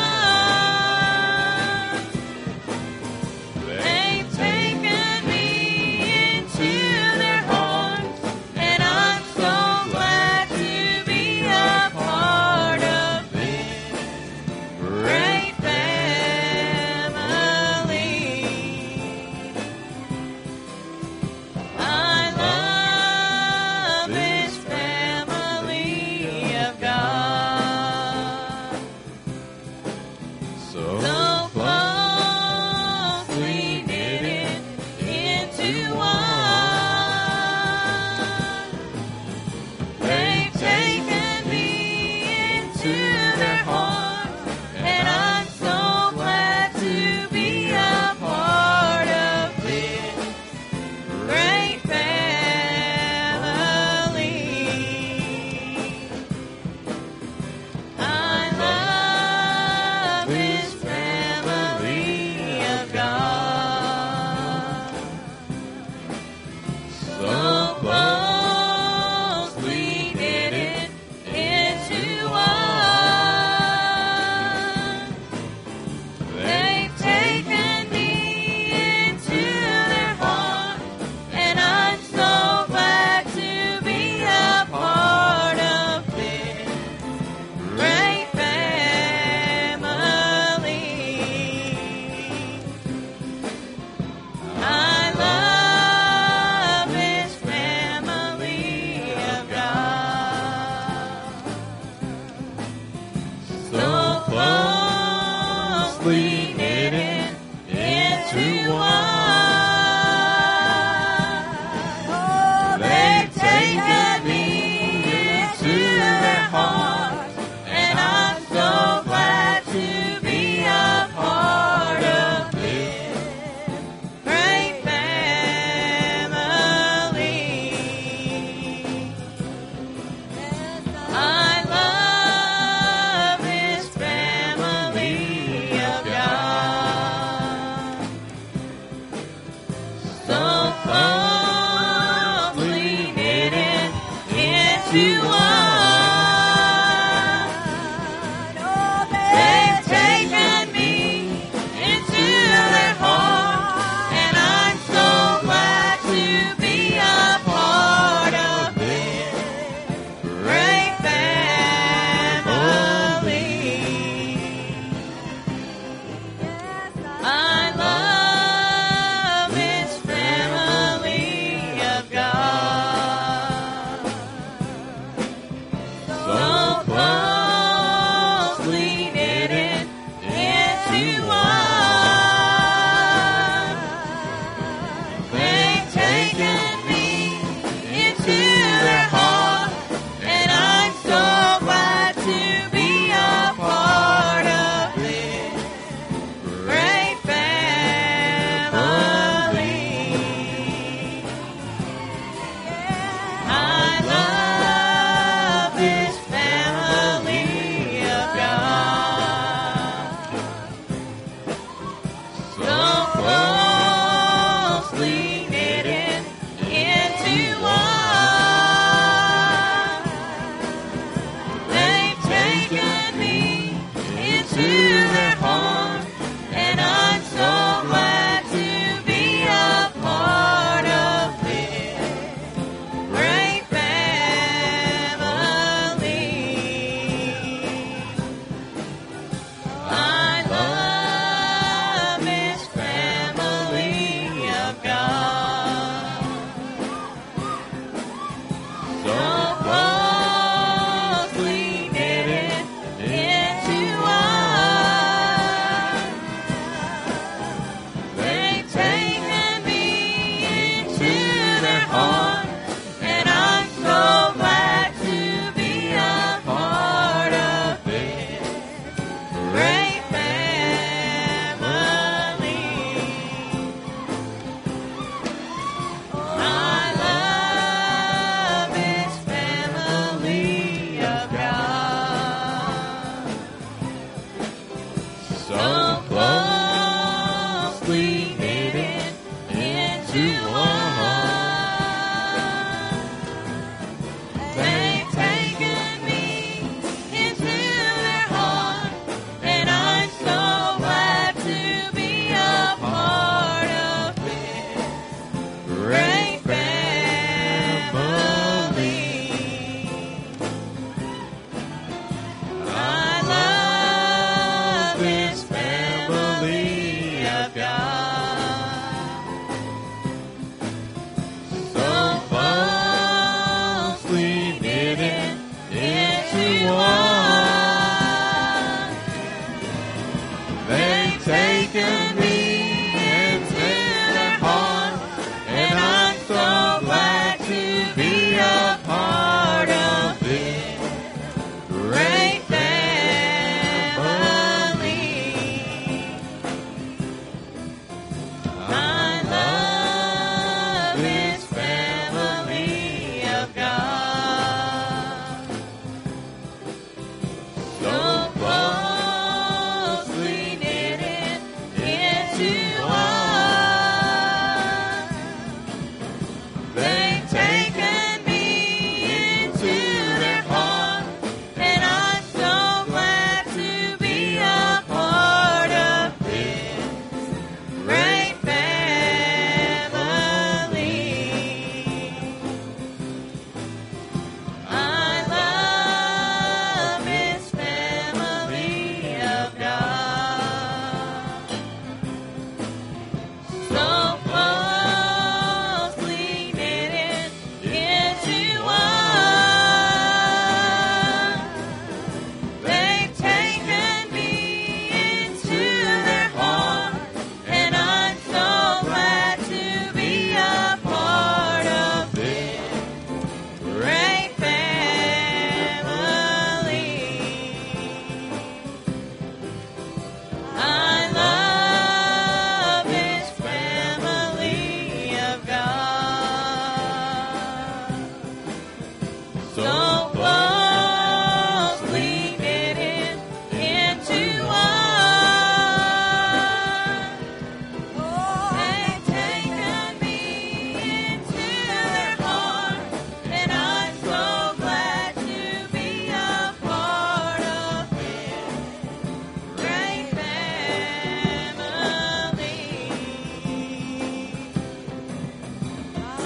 one. They've taken me into their homes, and I'm so glad to be a part of this great family. I love this family of God. So closely knitted into one. They've taken me into their home, and I'm so glad to be a part of this great family. I love this family of God. So closely knitted into one. They've taken me into their home, and I'm so glad to be a part of this great family. I love this family of God. So closely knitted into one. They've taken me into their hearts, and I'm so glad to be a part of this great family. I love this family of God. taken me into their heart, and I'm so glad to be a part of this great family. I love this family of God. So closely knitted into one. They've taken me into their heart, and I'm so glad to be a part of this great family. I love this family of God. So closely knitted into one. They've taken me into their heart, and I'm so glad to be a part of this great family. I love this family of God. So closely knitted into one. They've taken me into their heart, and I'm so glad to be a part of this great family. I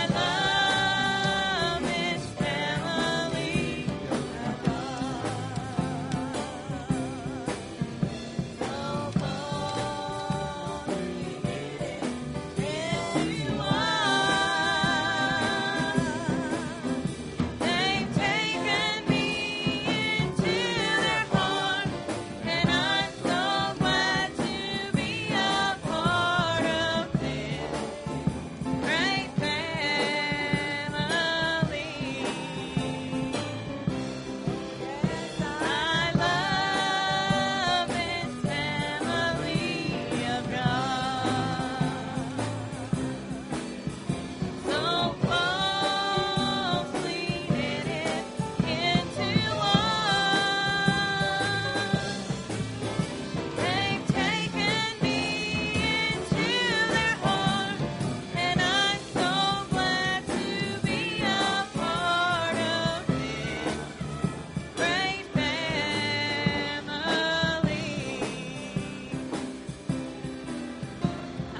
love this family of God. So closely knitted into one. They've taken me into their heart, and I'm so glad to be a part of this great family. Yes, I love this family of God. So closely knitted into one. They've taken me into their heart, and I'm so glad to be a part of this great family. I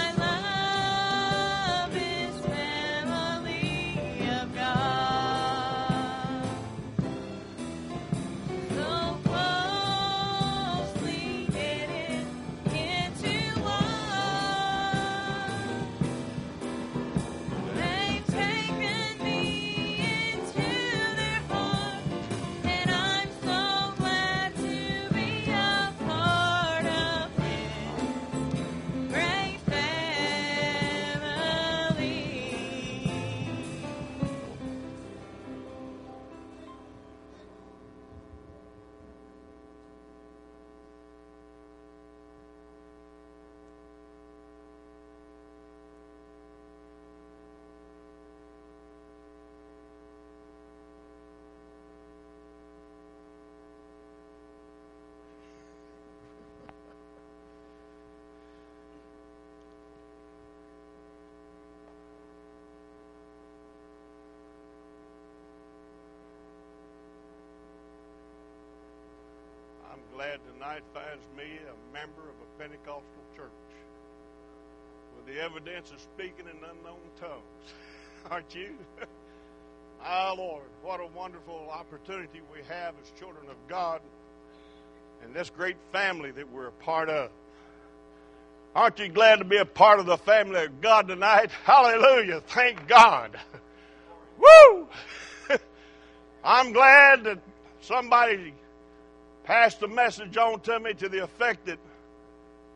love this family of God. So closely knitted into one. They've taken me into their heart, and I'm so glad to be a part of this great family. I'm glad tonight finds me a member of a Pentecostal church with the evidence of speaking in unknown tongues. Aren't you? Ah, Lord, what a wonderful opportunity we have as children of God and this great family that we're a part of. Aren't you glad to be a part of the family of God tonight? Hallelujah. Thank God. Woo! I'm glad that somebody passed a message on to me to the effect that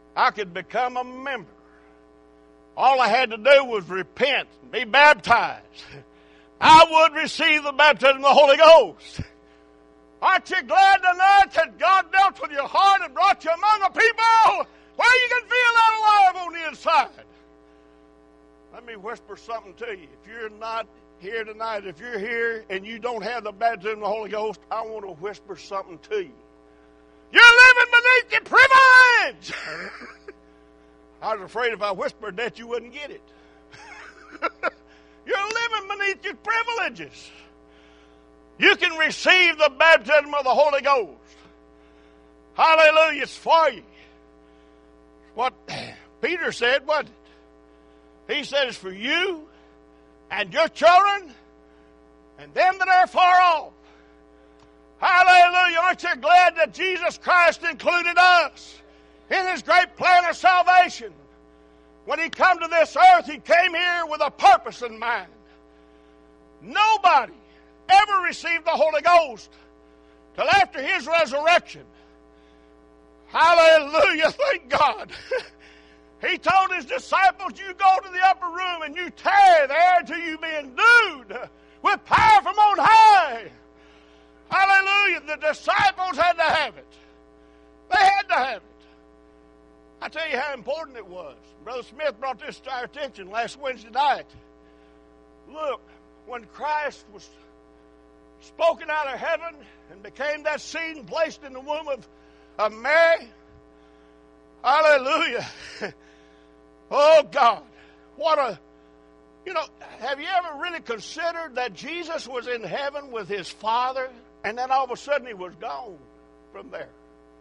I could become a member. All I had to do was repent, be baptized. I would receive the baptism of the Holy Ghost. Aren't you glad tonight that God dealt with your heart and brought you among a people where you can feel that alive on the inside? Let me whisper something to you. If you're not here tonight, if you're here and you don't have the baptism of the Holy Ghost, I want to whisper something to you. You're living beneath your privilege. I was afraid if I whispered that you wouldn't get it. You're living beneath your privileges. You can receive the baptism of the Holy Ghost. Hallelujah, it's for you. What Peter said, wasn't it? He said it's for you and your children and them that are far off. Hallelujah. Aren't you glad that Jesus Christ included us in His great plan of salvation? When He came to this earth, He came here with a purpose in mind. Nobody ever received the Holy Ghost till after His resurrection. Hallelujah. Thank God. He told His disciples, you go to the upper room and you tarry there till you be endued with power from on high. Hallelujah. The disciples had to have it. They had to have it. I tell you how important it was. Brother Smith brought this to our attention last Wednesday night. Look, when Christ was spoken out of heaven and became that seed and placed in the womb of, of Mary, hallelujah. Oh, God. What a, you know, have you ever really considered that Jesus was in heaven with His Father and then all of a sudden He was gone from there?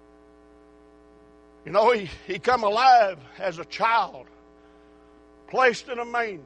You know, he, he come alive as a child, placed in a manger.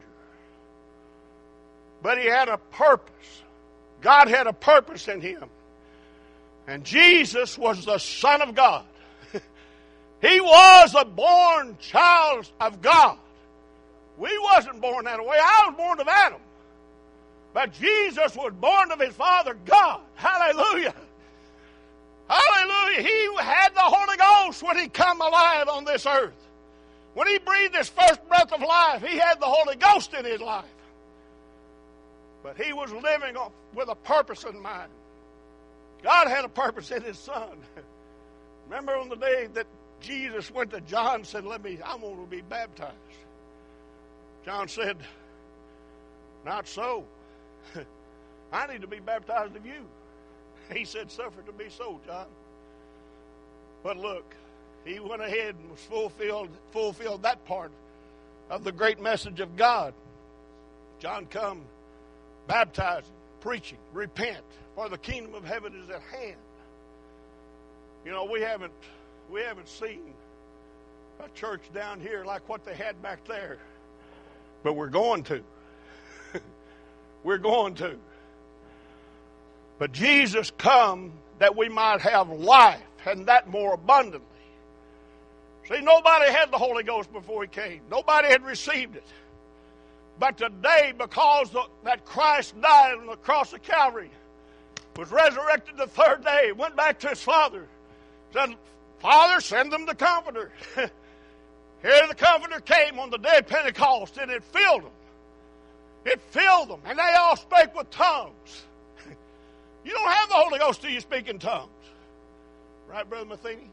But He had a purpose. God had a purpose in Him. And Jesus was the Son of God. He was a born child of God. We wasn't born that way. I was born of Adam. But Jesus was born of His Father, God. Hallelujah. Hallelujah. He had the Holy Ghost when He come alive on this earth. When He breathed His first breath of life, He had the Holy Ghost in His life. But He was living with a purpose in mind. God had a purpose in His Son. Remember on the day that Jesus went to John and said, Let me, I want to be baptized. John said, Not so. I need to be baptized of you. He said, Suffer to be so, John. But look, He went ahead and was fulfilled, fulfilled that part of the great message of God. John come baptizing, preaching, repent, for the kingdom of heaven is at hand. You know, we haven't we haven't seen a church down here like what they had back there. But we're going to. We're going to. But Jesus come that we might have life, and that more abundantly. See, nobody had the Holy Ghost before He came. Nobody had received it. But today, because the, that Christ died on the cross of Calvary, was resurrected the third day, went back to His Father, said, Father, send them the Comforter. Here the Comforter came on the day of Pentecost, and it filled them. It filled them, and they all spake with tongues. You don't have the Holy Ghost till you speak in tongues. Right, Brother Matheny?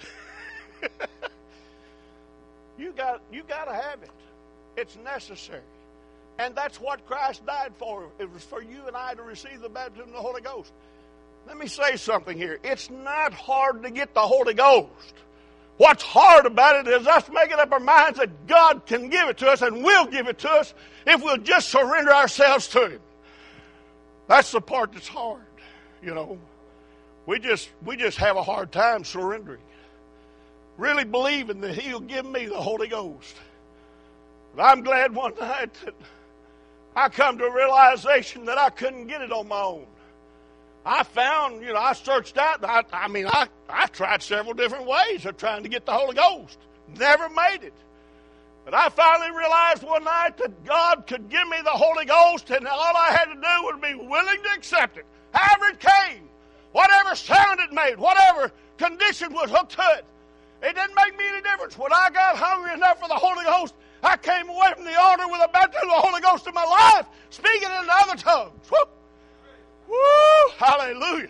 you got you got to have it. It's necessary. And that's what Christ died for. It was for you and I to receive the baptism of the Holy Ghost. Let me say something here. It's not hard to get the Holy Ghost. What's hard about it is us making up our minds that God can give it to us and will give it to us if we'll just surrender ourselves to Him. That's the part that's hard, you know. We just we just have a hard time surrendering. Really believing that He'll give me the Holy Ghost. But I'm glad one night that I come to a realization that I couldn't get it on my own. I found, you know, I searched out. I, I mean, I, I tried several different ways of trying to get the Holy Ghost. Never made it. But I finally realized one night that God could give me the Holy Ghost, and all I had to do was be willing to accept it. However it came, whatever sound it made, whatever condition was hooked to it, it didn't make me any difference. church, when I got hungry enough for the Holy Ghost, I came away from the altar with a baptism of the Holy Ghost in my life, speaking in other tongues. Woo! Woo! Hallelujah.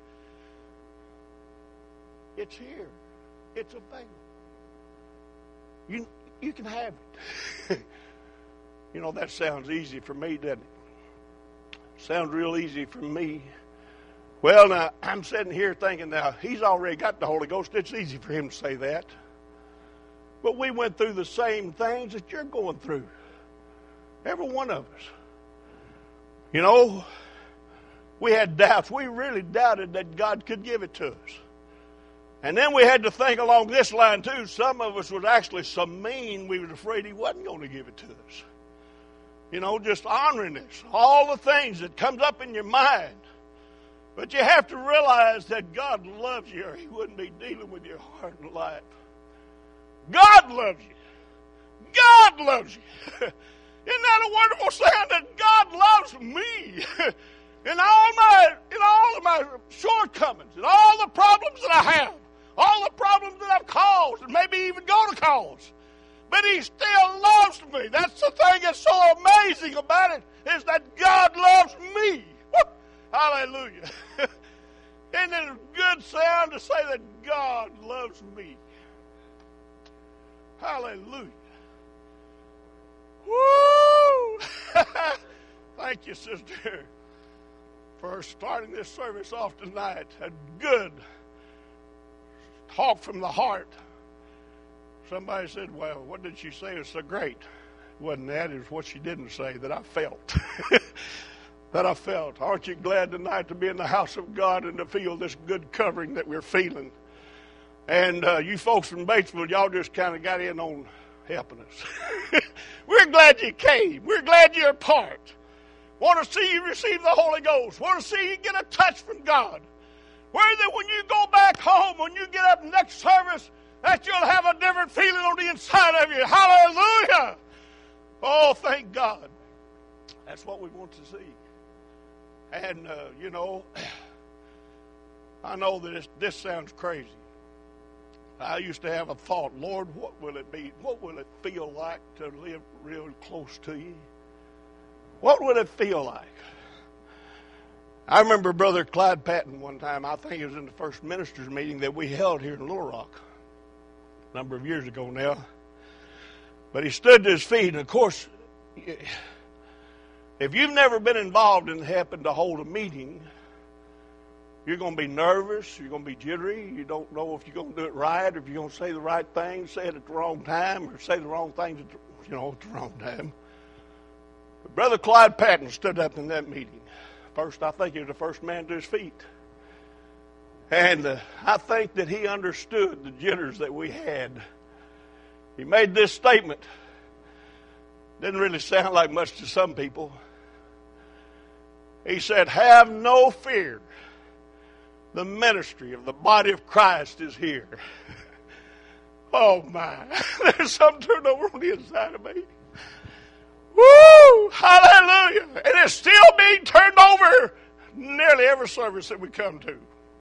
It's here. It's available. You, you can have it. You know, that sounds easy for me, doesn't it? Sounds real easy for me. Well, now, I'm sitting here thinking, now, he's already got the Holy Ghost. It's easy for him to say that. But we went through the same things that you're going through. Every one of us. You know, we had doubts. We really doubted that God could give it to us. And then we had to think along this line, too. Some of us was actually so mean, we was afraid he wasn't going to give it to us. You know, just honoring this. All the things that comes up in your mind. But you have to realize that God loves you, or he wouldn't be dealing with your heart and life. God loves you. God loves you. Isn't that a wonderful saying that God loves me? in all my in all of my shortcomings, and all the problems that I have, all the problems that I've caused, and maybe even going to cause. But he still loves me. That's the thing that's so amazing about it, is that God loves me. Woo! Hallelujah. Isn't it a good sound to say that God loves me? Hallelujah. Woo! Thank you, sister, for starting this service off tonight. A good talk from the heart. Somebody said, well, what did she say is so great? It wasn't that, it was what she didn't say that I felt. that I felt. Aren't you glad tonight to be in the house of God and to feel this good covering that we're feeling? And uh, you folks from Batesville, y'all just kind of got in on helping us. We're glad you came. We're glad you're a part. Want to see you receive the Holy Ghost. Want to see you get a touch from God. Where that when you go back home, when you get up next service, that you'll have a different feeling on the inside of you. Hallelujah! Oh, thank God. That's what we want to see. And, uh, you know, I know that this, this sounds crazy. I used to have a thought, Lord, what will it be? What will it feel like to live real close to you? What would it feel like? I remember Brother Clyde Patton one time, I think it was in the first ministers meeting that we held here in Little Rock. A number of years ago now. But he stood to his feet, and of course, if you've never been involved in helping to hold a meeting, you're going to be nervous, you're going to be jittery, you don't know if you're going to do it right, or if you're going to say the right thing, say it at the wrong time, or say the wrong things at the, you know, at the wrong time. But Brother Clyde Patton stood up in that meeting. First, I think he was the first man to his feet. And uh, I think that he understood the jitters that we had. He made this statement. Didn't really sound like much to some people. He said, have no fear. The ministry of the body of Christ is here. Oh my. There's something turned over on the inside of me. Woo! Hallelujah. And it's still being turned over nearly every service that we come to.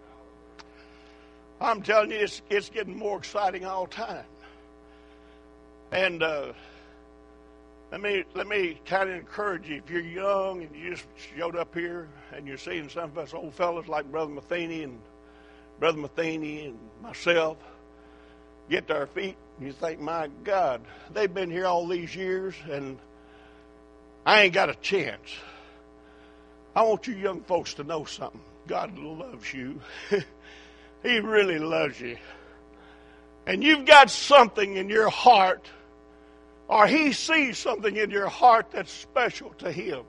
I'm telling you, it's, it's getting more exciting all the time. And uh, let me let me kind of encourage you. If you're young and you just showed up here and you're seeing some of us old fellas like Brother Matheny and Brother Matheny and myself get to our feet, and you think, my God, they've been here all these years and I ain't got a chance. I want you young folks to know something. God loves you. He really loves you. And you've got something in your heart, or he sees something in your heart that's special to him.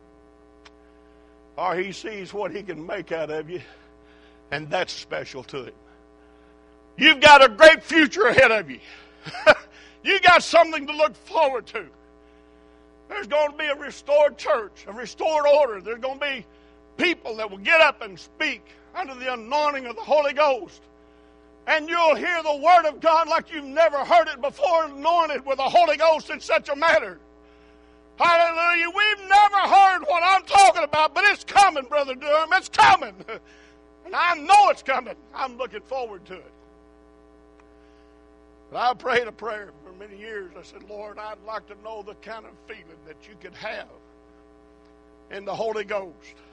Or he sees what he can make out of you, and that's special to him. You've got a great future ahead of you. You got something to look forward to. There's going to be a restored church, a restored order. There's going to be people that will get up and speak under the anointing of the Holy Ghost. And you'll hear the Word of God like you've never heard it before, anointed with the Holy Ghost in such a manner. Hallelujah. We've never heard what I'm talking about, but it's coming, Brother Durham. It's coming. And I know it's coming. I'm looking forward to it. But I prayed a prayer for many years. I said, Lord, I'd like to know the kind of feeling that you could have in the Holy Ghost.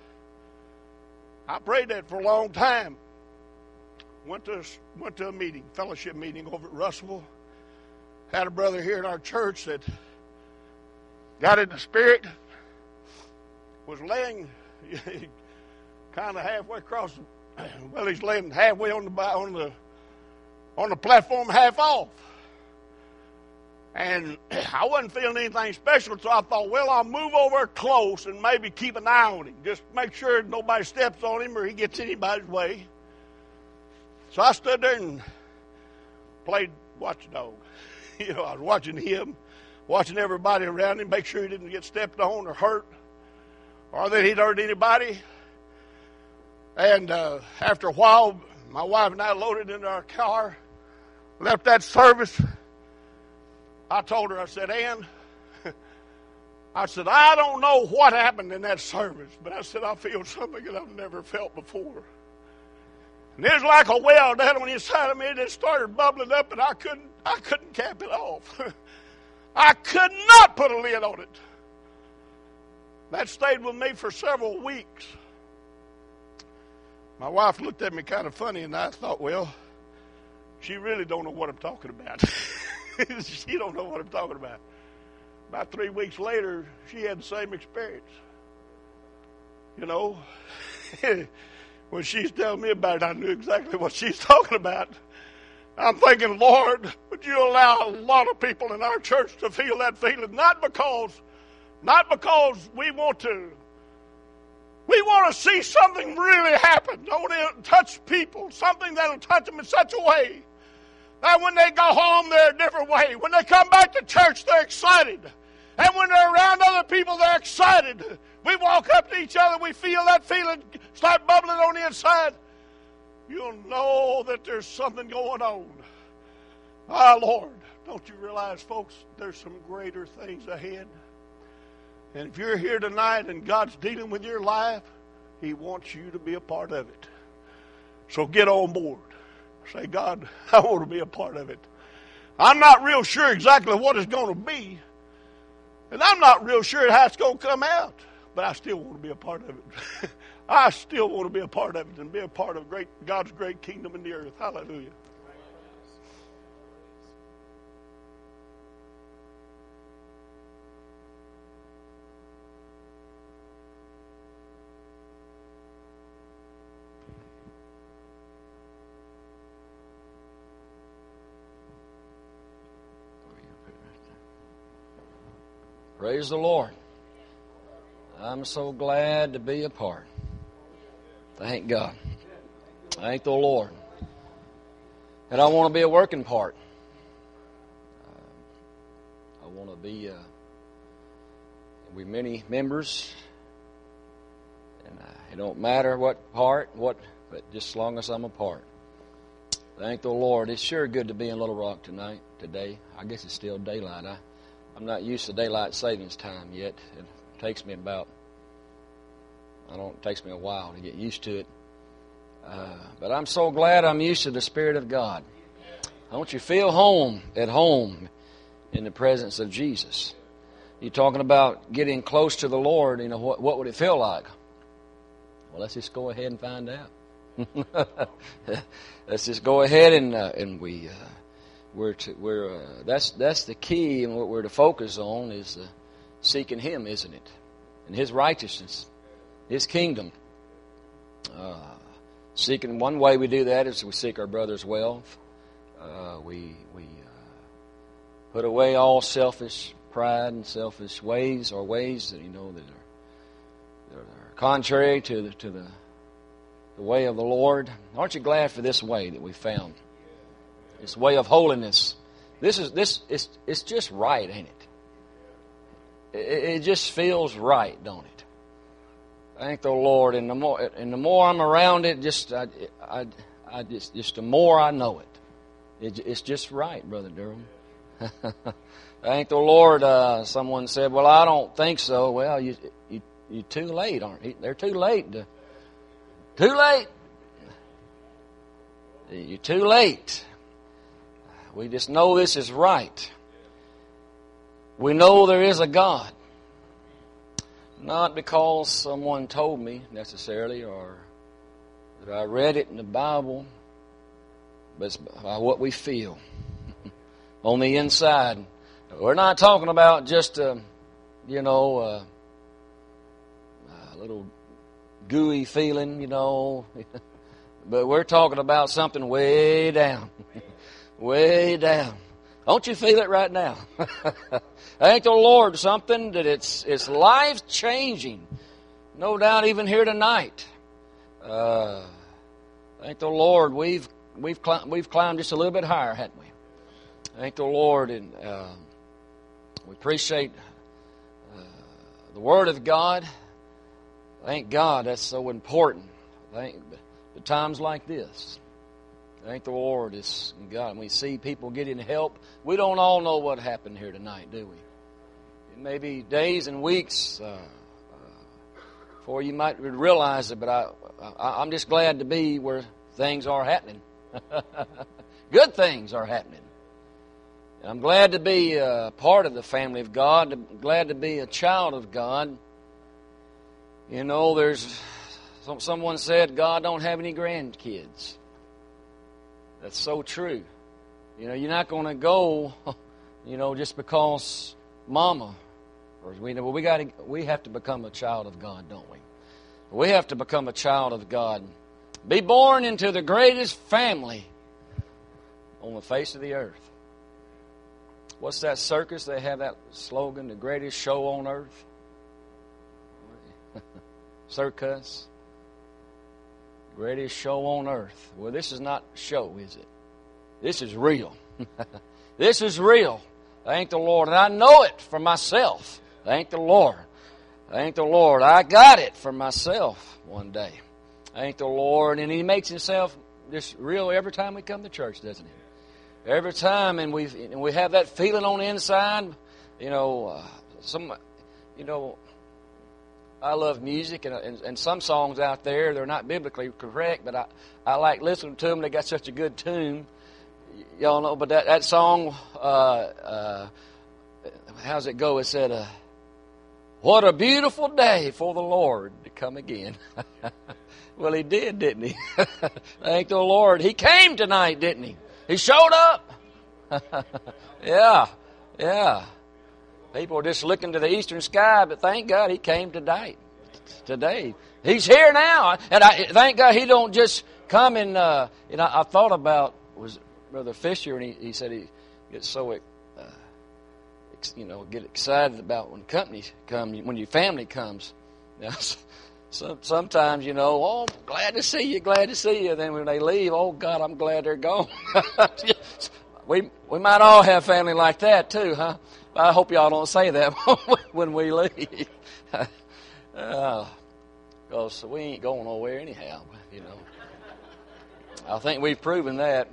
I prayed that for a long time. Went to went to a meeting, fellowship meeting over at Russellville. Had a brother here in our church that got in the Spirit, was laying kind of halfway across. Well, he's laying halfway on the on the on the platform, half off. And I wasn't feeling anything special, so I thought, well, I'll move over close and maybe keep an eye on him. Just make sure nobody steps on him or he gets anybody's way. So I stood there and played watchdog. You know, I was watching him, watching everybody around him, make sure he didn't get stepped on or hurt, or that he'd hurt anybody. And uh, after a while, my wife and I loaded into our car, left that service. I told her, I said, Ann, I said, I don't know what happened in that service, but I said, I feel something that I've never felt before. And it was like a well down on the inside of me. It just started bubbling up, and I couldn't, I couldn't cap it off. I could not put a lid on it. That stayed with me for several weeks. My wife looked at me kind of funny, and I thought, well, she really don't know what I'm talking about. She don't know what I'm talking about. About three weeks later, she had the same experience. You know, when she's telling me about it, I knew exactly what she's talking about. I'm thinking, Lord, would you allow a lot of people in our church to feel that feeling? Not because, not because we want to. We want to see something really happen. I want to touch people, something that will touch them in such a way that when they go home, they're a different way. When they come back to church, they're excited. And when they're around other people, they're excited. We walk up to each other, we feel that feeling start bubbling on the inside. You'll know that there's something going on. Ah, Lord, don't you realize, folks, there's some greater things ahead? And if you're here tonight and God's dealing with your life, He wants you to be a part of it. So get on board. Say, God, I want to be a part of it. I'm not real sure exactly what it's going to be. And I'm not real sure how it's going to come out. But I still want to be a part of it. I still want to be a part of it and be a part of great God's great kingdom in the earth. Hallelujah. Praise the Lord. I'm so glad to be a part. Thank God. Thank the Lord. And I want to be a working part. Uh, I want to be, uh, we many members. And uh, it don't matter what part, what, but just as long as I'm a part. Thank the Lord. It's sure good to be in Little Rock tonight, today. I guess it's still daylight. I, I'm not used to daylight savings time yet. It takes me about, I don't, it takes me a while to get used to it. Uh, but I'm so glad I'm used to the Spirit of God. Don't you feel home, at home, in the presence of Jesus? You're talking about getting close to the Lord, you know, what, what would it feel like? Well, let's just go ahead and find out. Let's just go ahead and, uh, and we... Uh, We're to, we're uh, that's that's the key, and what we're to focus on is uh, seeking Him, isn't it? And His righteousness, His kingdom. Uh, seeking one way we do that is we seek our brother's wealth. Uh, we we uh, put away all selfish pride and selfish ways, or ways that you know that are, that are contrary to the to the the way of the Lord. Aren't you glad for this way that we found? This way of holiness. This is this. It's it's just right, ain't it? It, it just feels right, don't it? Thank the Lord. And the more and the more I'm around it, just I, I, I just just the more I know it. it it's just right, Brother Durham. Thank the Lord. Uh, someone said, "Well, I don't think so." Well, you you you're too late, aren't you? They're too late. To, too late. You're too late. we just know this is right. We know there is a God. Not because someone told me necessarily or that I read it in the Bible, but it's by what we feel on the inside. We're not talking about just, a, you know, a, a little gooey feeling, you know, but we're talking about something way down, way down. Don't you feel it right now? Thank the Lord, something that it's it's life changing. No doubt, even here tonight. Uh, thank the Lord, we've we've clim- we've climbed just a little bit higher, haven't we? Thank the Lord, and uh, we appreciate uh, the Word of God. Thank God, that's so important. Thank the times like this. Thank the Lord, it's God. And we see people getting help. We don't all know what happened here tonight, do we? It may be days and weeks uh, uh, before you might realize it, but I, I, I'm just glad to be where things are happening. Good things are happening. And I'm glad to be a part of the family of God. I'm glad to be a child of God. You know, there's someone said God don't have any grandkids. That's so true. You know, you're not going to go, you know, just because Mama, or we know we got to, we have to become a child of God, don't we? We have to become a child of God. Be born into the greatest family on the face of the earth. What's that circus? They have that slogan, the greatest show on earth. Circus. Greatest show on earth. Well, this is not show, is it? This is real. This is real. Thank the Lord. And I know it for myself. Thank the Lord. Thank the Lord. I got it for myself one day. Thank the Lord. And He makes Himself just real every time we come to church, doesn't He? Every time, and we and we have that feeling on the inside. You know, uh, some, you know, I love music, and, and and some songs out there, they're not biblically correct, but I, I like listening to them. They got such a good tune. Y'all know, but that, that song, uh, uh, how's it go? It said, uh, what a beautiful day for the Lord to come again. Well, He did, didn't He? Thank the Lord. He came tonight, didn't He? He showed up. Yeah, yeah. People are just looking to the eastern sky, but thank God He came today. Today, He's here now, and I thank God He don't just come and. Uh, you know, I thought about was Brother Fisher, and he, he said he gets so, uh, you know, get excited about when companies come, when your family comes. Now, some, sometimes you know, oh, glad to see you, glad to see you. Then when they leave, oh God, I'm glad they're gone. we we might all have family like that too, huh? I hope y'all don't say that when we leave. uh, because we ain't going nowhere anyhow, you know. I think we've proven that.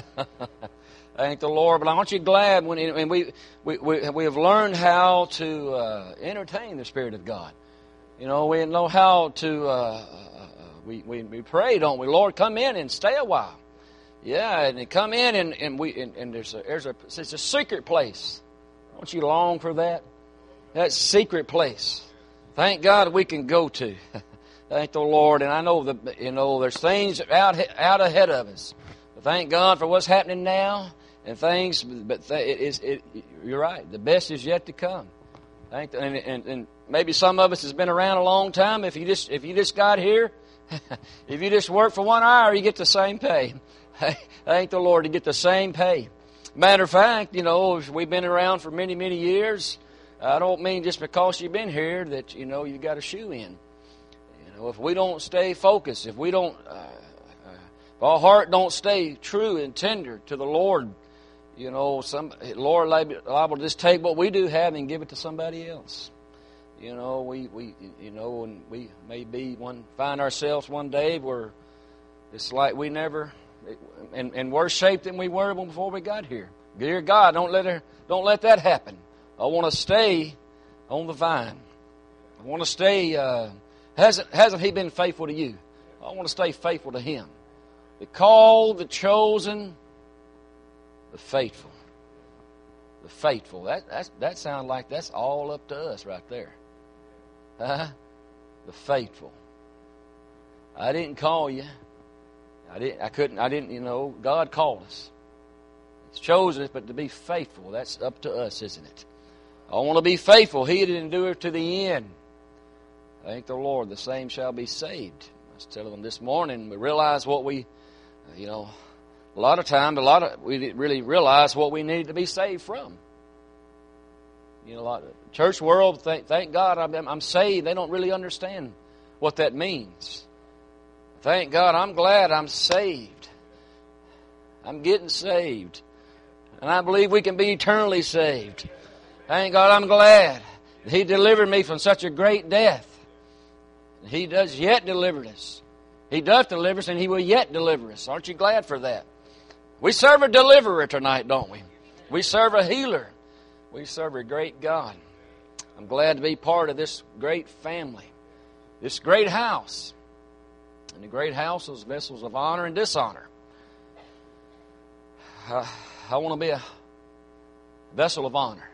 Thank the Lord. But aren't you glad when and we, we, we, we have learned how to uh, entertain the Spirit of God. You know, we know how to, uh, uh, we, we, we pray, don't we? Lord, come in and stay a while. Yeah, and come in and, and we and, and there's a, there's a, it's a secret place. Don't you long for that? That secret place. Thank God we can go to. Thank the Lord. And I know that, you know, there's things out out ahead of us. But thank God for what's happening now and things. But th- it is, it, you're right. The best is yet to come. Thank the, and, and, and maybe some of us has been around a long time. If you just if you just got here, if you just work for one hour, you get the same pay. Thank the Lord to get the same pay. Matter of fact, you know, we've been around for many, many years. I don't mean just because you've been here that, you know, you got a shoe in. You know, if we don't stay focused, if we don't, uh, uh, if our heart don't stay true and tender to the Lord, you know, some Lord liable to just take what we do have and give it to somebody else. You know, we, we you know, and we may be one find ourselves one day where it's like we never. In, in worse shape than we were before we got here. Dear God, don't let her, don't let that happen. I want to stay on the vine. I want to stay. Uh, hasn't hasn't He been faithful to you? I want to stay faithful to Him. The called, the chosen, The faithful. The faithful. That that that sounds like that's all up to us right there. Huh? The faithful. I didn't call you. I didn't. I couldn't. I didn't. You know, God called us. He's chosen us, but to be faithful, that's up to us, isn't it? I want to be faithful. He didn't do it to the end. Thank the Lord. The same shall be saved. I was telling them this morning. We realize what we, you know, a lot of times, a lot of we didn't really realize what we needed to be saved from. You know, a lot of church world. Thank, thank God, I'm, I'm saved. They don't really understand what that means. Thank God, I'm glad I'm saved. I'm getting saved. And I believe we can be eternally saved. Thank God, I'm glad He delivered me from such a great death. He does yet deliver us. He does deliver us, and He will yet deliver us. Aren't you glad for that? We serve a deliverer tonight, don't we? We serve a healer. We serve a great God. I'm glad to be part of this great family, this great house. And the great house is vessels of honor and dishonor. Uh, I want to be a vessel of honor.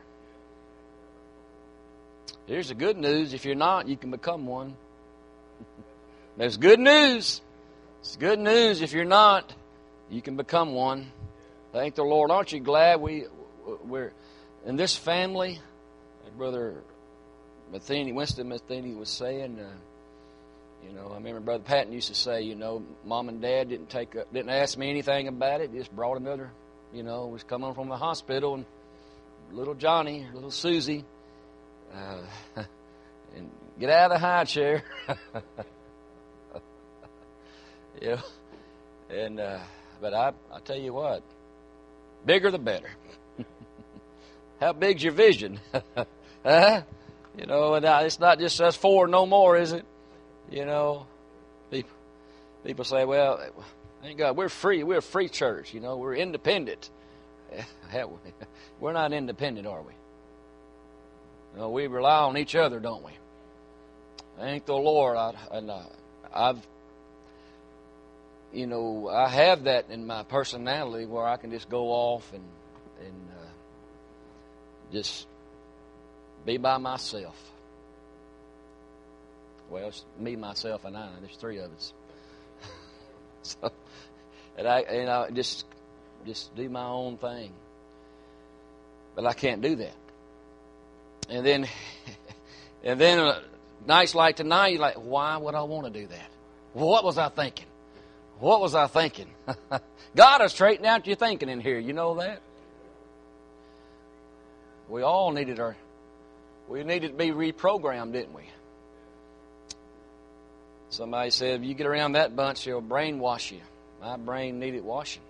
Here's the good news. If you're not, you can become one. There's good news. It's good news. If you're not, you can become one. Thank the Lord. Aren't you glad we, we're in this family? Brother Matheny, Winston Matheny was saying, uh, you know, I remember Brother Patton used to say, you know, Mom and Dad didn't take, a, didn't ask me anything about it. Just brought another, you know, was coming from the hospital, and little Johnny, little Susie, uh, and get out of the high chair. Yeah, and uh, but I, I tell you what, bigger the better. How big's your vision? Huh? You know, and it's not just us four no more, is it? You know, people, people say, well, thank God, we're free. We're a free church. You know, we're independent. We're not independent, are we? No, we rely on each other, don't we? Thank the Lord. I, and uh, I've, you know, I have that in my personality where I can just go off and and uh, just be by myself. Well, it's me, myself, and I. There's three of us. So, and I, and I just, just do my own thing. But I can't do that. And then, and then, uh, nights like tonight, you're like, why would I want to do that? What was I thinking? What was I thinking? God has straightened out your thinking in here. You know that? We all needed our, we needed to be reprogrammed, didn't we? Somebody said, if you get around that bunch, it'll brainwash you. My brain needed washing.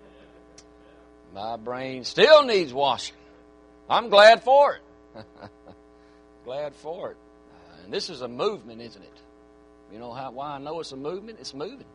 My brain still needs washing. I'm glad for it. Glad for it. Uh, and this is a movement, isn't it? You know how why I know it's a movement? It's moving.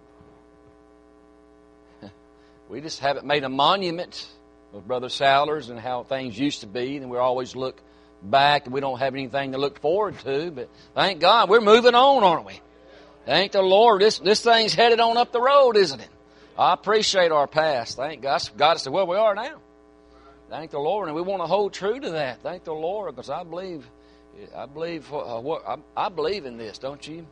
We just haven't made a monument of Brother Sowlers and how things used to be, and we always look back and we don't have anything to look forward to. But thank God we're moving on, aren't we? Thank the Lord. This this thing's headed on up the road, isn't it? I appreciate our past. Thank God. God is where we are now. Thank the Lord, and we want to hold true to that. Thank the Lord, because I believe, I believe, uh, what I, I believe in this. Don't you?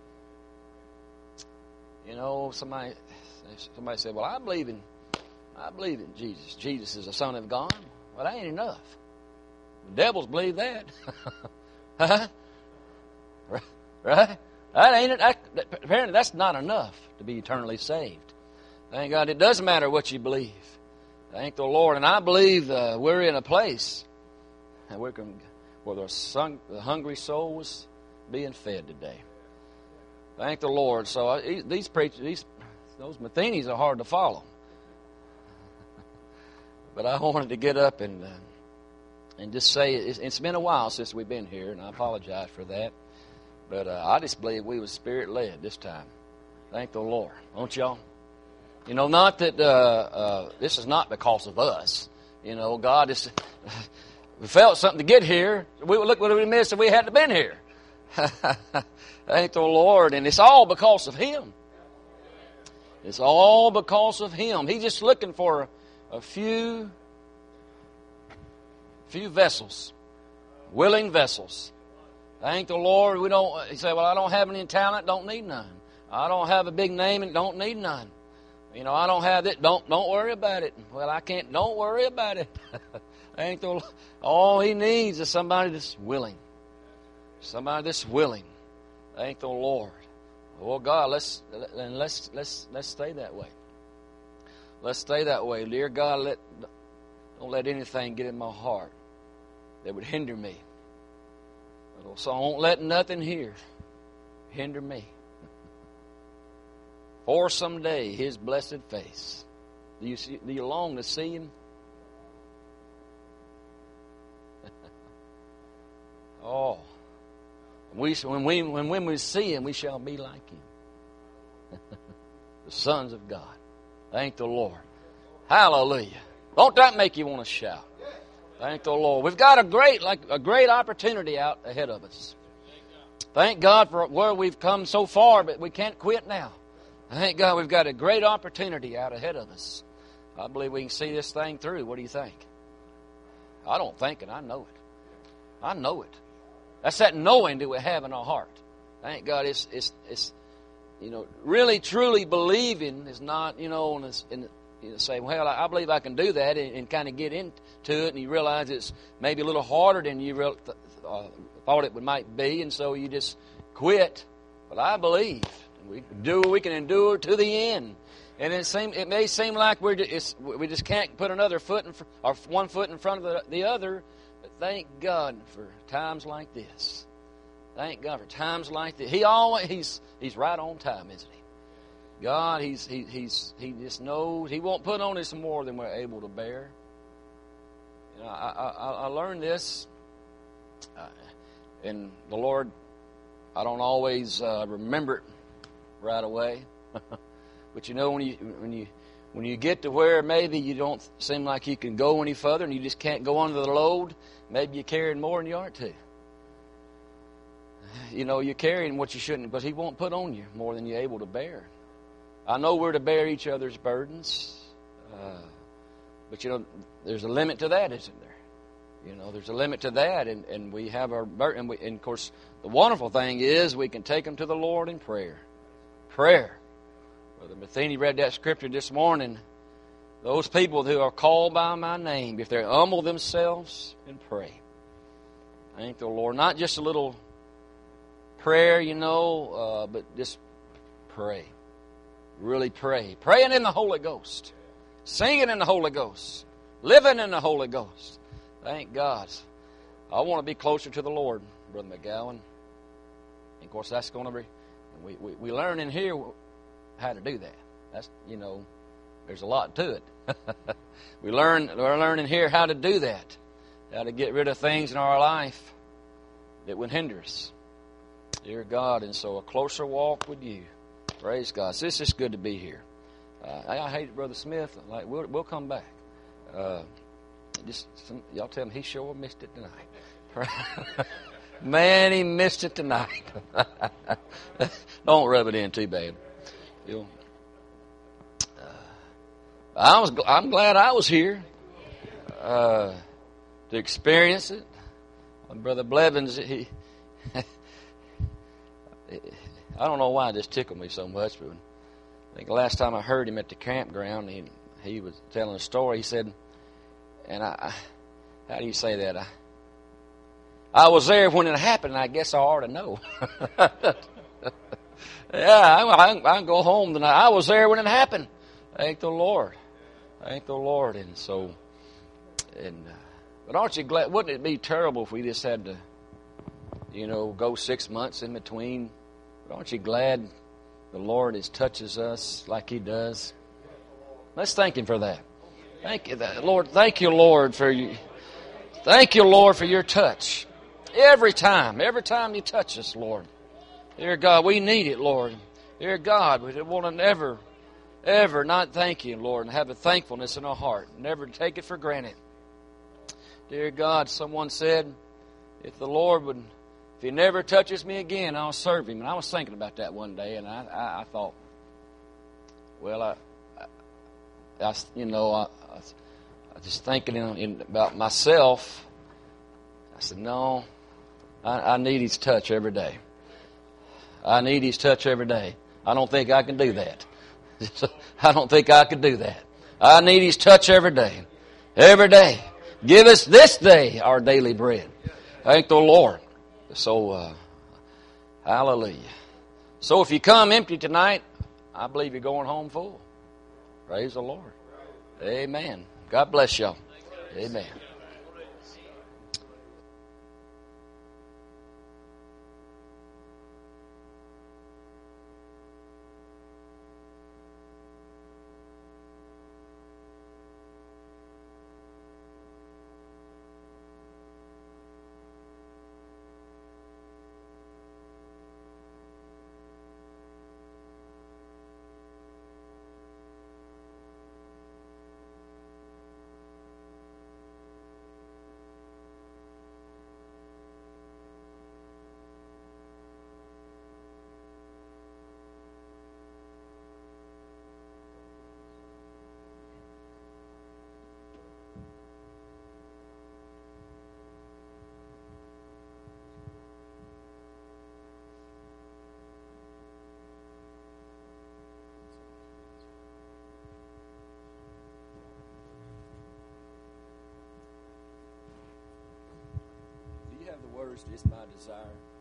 You know, somebody, somebody said, "Well, I believe in, I believe in Jesus. Jesus is the Son of God." Well, that ain't enough. The devils believe that. Huh? Right? That ain't it. That, apparently, that's not enough to be eternally saved. Thank God, it doesn't matter what you believe. Thank the Lord, and I believe uh, we're in a place where, can, where the, son, the hungry soul was being fed today. Thank the Lord. So I, these preachers, these those Matheny's are hard to follow. But I wanted to get up and uh, and just say it's, it's been a while since we've been here, and I apologize for that. But uh, I just believe we was Spirit-led this time. Thank the Lord. Don't y'all? You know, not that uh, uh, this is not because of us. You know, God is... We felt something to get here. We would look what we missed if we hadn't been here. Thank the Lord. And it's all because of Him. It's all because of Him. He's just looking for a few few vessels, willing vessels. Thank the Lord. We don't. He said, "Well, I don't have any talent. Don't need none. I don't have a big name and don't need none. You know, I don't have it. Don't don't worry about it. Well, I can't. Don't worry about it. Thank the Lord. All He needs is somebody that's willing. Somebody that's willing. Thank the Lord. Oh God, let's and let's let's let's stay that way. Let's stay that way, dear God. Let don't let anything get in my heart that would hinder me. So I won't let nothing here hinder me. For someday His blessed face. Do you see, do you long to see Him? Oh, we when we when when we see Him, we shall be like Him. The sons of God. Thank the Lord. Hallelujah. Don't that make you want to shout? Thank the Lord. We've got a great, like a great opportunity out ahead of us. Thank God for where we've come so far, but we can't quit now. Thank God we've got a great opportunity out ahead of us. I believe we can see this thing through. What do you think? I don't think it. I know it. I know it. That's that knowing that we have in our heart. Thank God it's, it's, it's you know, really truly believing is not, you know, in, this, in you know, say, well, I believe I can do that and, and kind of get into it, and you realize it's maybe a little harder than you real, uh, thought it would might be, and so you just quit. But I believe we can do we can endure to the end. And it seem it may seem like we're just, we just can't put another foot in fr- or one foot in front of the, the other. But thank God for times like this. Thank God for times like this. He always he's he's right on time, isn't he? God, he's he he's he just knows He won't put on us more than we're able to bear. You know, I I, I learned this, uh, and the Lord, I don't always uh, remember it right away. But you know, when you when you when you get to where maybe you don't seem like you can go any further, and you just can't go under the load, maybe you're carrying more than you ought to. You know, you're carrying what you shouldn't, but He won't put on you more than you're able to bear. I know we're to bear each other's burdens, uh, but you know, there's a limit to that, isn't there? You know, there's a limit to that, and, and we have our burden. And, we, and of course, the wonderful thing is we can take them to the Lord in prayer. Prayer. Brother Matheny read that scripture this morning. Those people who are called by my name, if they humble themselves and pray. Thank the Lord. Not just a little prayer, you know, uh, but just pray. Really pray. Praying in the Holy Ghost. Singing in the Holy Ghost. Living in the Holy Ghost. Thank God. I want to be closer to the Lord, Brother McGowan. And of course, that's going to be, we, we, we learn in here how to do that. That's, you know, there's a lot to it. we learn, we're learning here how to do that. How to get rid of things in our life that would hinder us. Dear God, and so a closer walk with you. Praise God. So it's just good to be here. Uh, I, I hate it, Brother Smith. Like we'll, we'll come back. Uh, just some, y'all tell him he sure missed it tonight. Man, he missed it tonight. Don't rub it in too bad. You'll, uh, I was. I'm glad I was here uh, to experience it. My Brother Blevins, he. I don't know why this tickled me so much, but I think the last time I heard him at the campground, he he was telling a story. He said, and I, how do you say that? I, I was there when it happened, and I guess I ought to know. yeah, I, I, I can go home tonight. I was there when it happened. Thank the Lord. Thank the Lord. And so, and uh, but aren't you glad? Wouldn't it be terrible if we just had to, you know, go six months in between? But aren't you glad the Lord is touches us like He does? Let's thank Him for that. Thank you, that Lord. Thank you, Lord, for you. Thank you, Lord, for your touch. Every time, every time you touch us, Lord. Dear God, we need it, Lord. Dear God, we want to never, ever not thank you, Lord, and have a thankfulness in our heart. Never take it for granted. Dear God, someone said, if the Lord would, if He never touches me again, I'll serve Him. And I was thinking about that one day, and I, I, I thought, well, I, I, I you know, I, I, I was just thinking in, in, about myself. I said, no, I, I need His touch every day. I need His touch every day. I don't think I can do that. I don't think I could do that. I need His touch every day. Every day. Give us this day our daily bread. Thank the Lord. So, uh, hallelujah. So if you come empty tonight, I believe you're going home full. Praise the Lord. Amen. God bless y'all. Amen. The words, "It's my desire."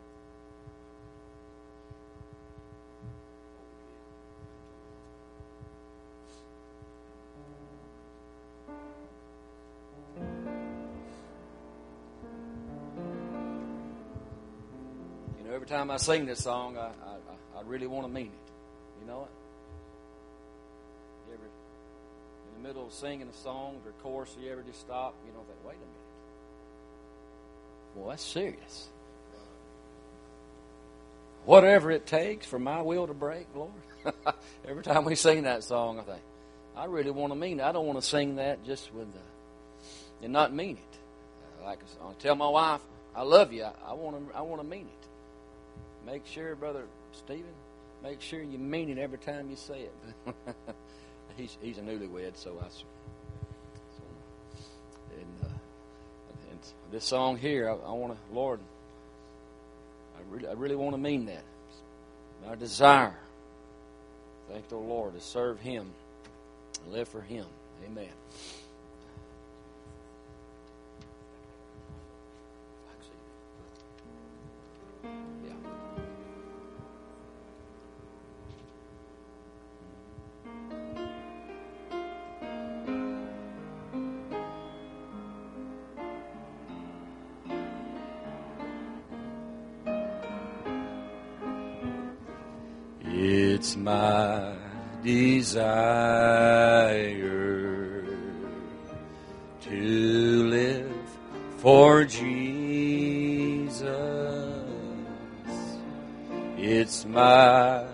You know, every time I sing this song, I, I, I really want to mean it. You know it? You ever, in the middle of singing a song or chorus, you ever just stop? You know, think, wait a minute. Well, that's serious. Whatever it takes for my will to break, Lord. Every time we sing that song, I think, I really want to mean it. I don't want to sing that just with the, and not mean it. Like I tell my wife, I love you. I, I want to. I want to mean it. Make sure, Brother Stephen, make sure you mean it every time you say it. he's he's a newlywed, so I. So, and. Uh, This song here, I, I want to, Lord, I really, I really want to mean that. My desire, thank the Lord, to serve Him, and live for Him. Amen. It's my desire to live for Jesus. It's my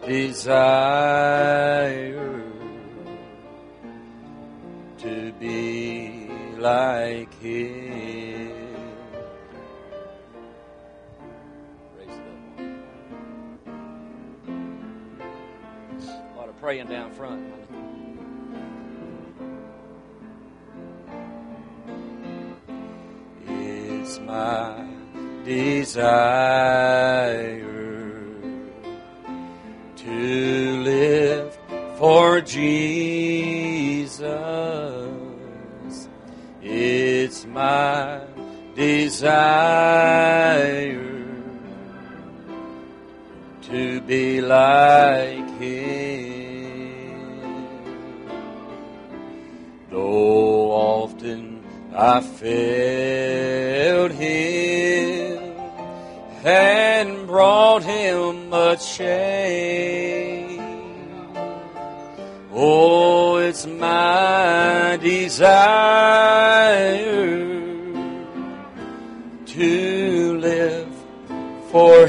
desire to be like Him. Praying down front. It's my desire to live for Jesus. It's my desire to be like Him. Though often I failed Him and brought Him much shame, oh, it's my desire to live for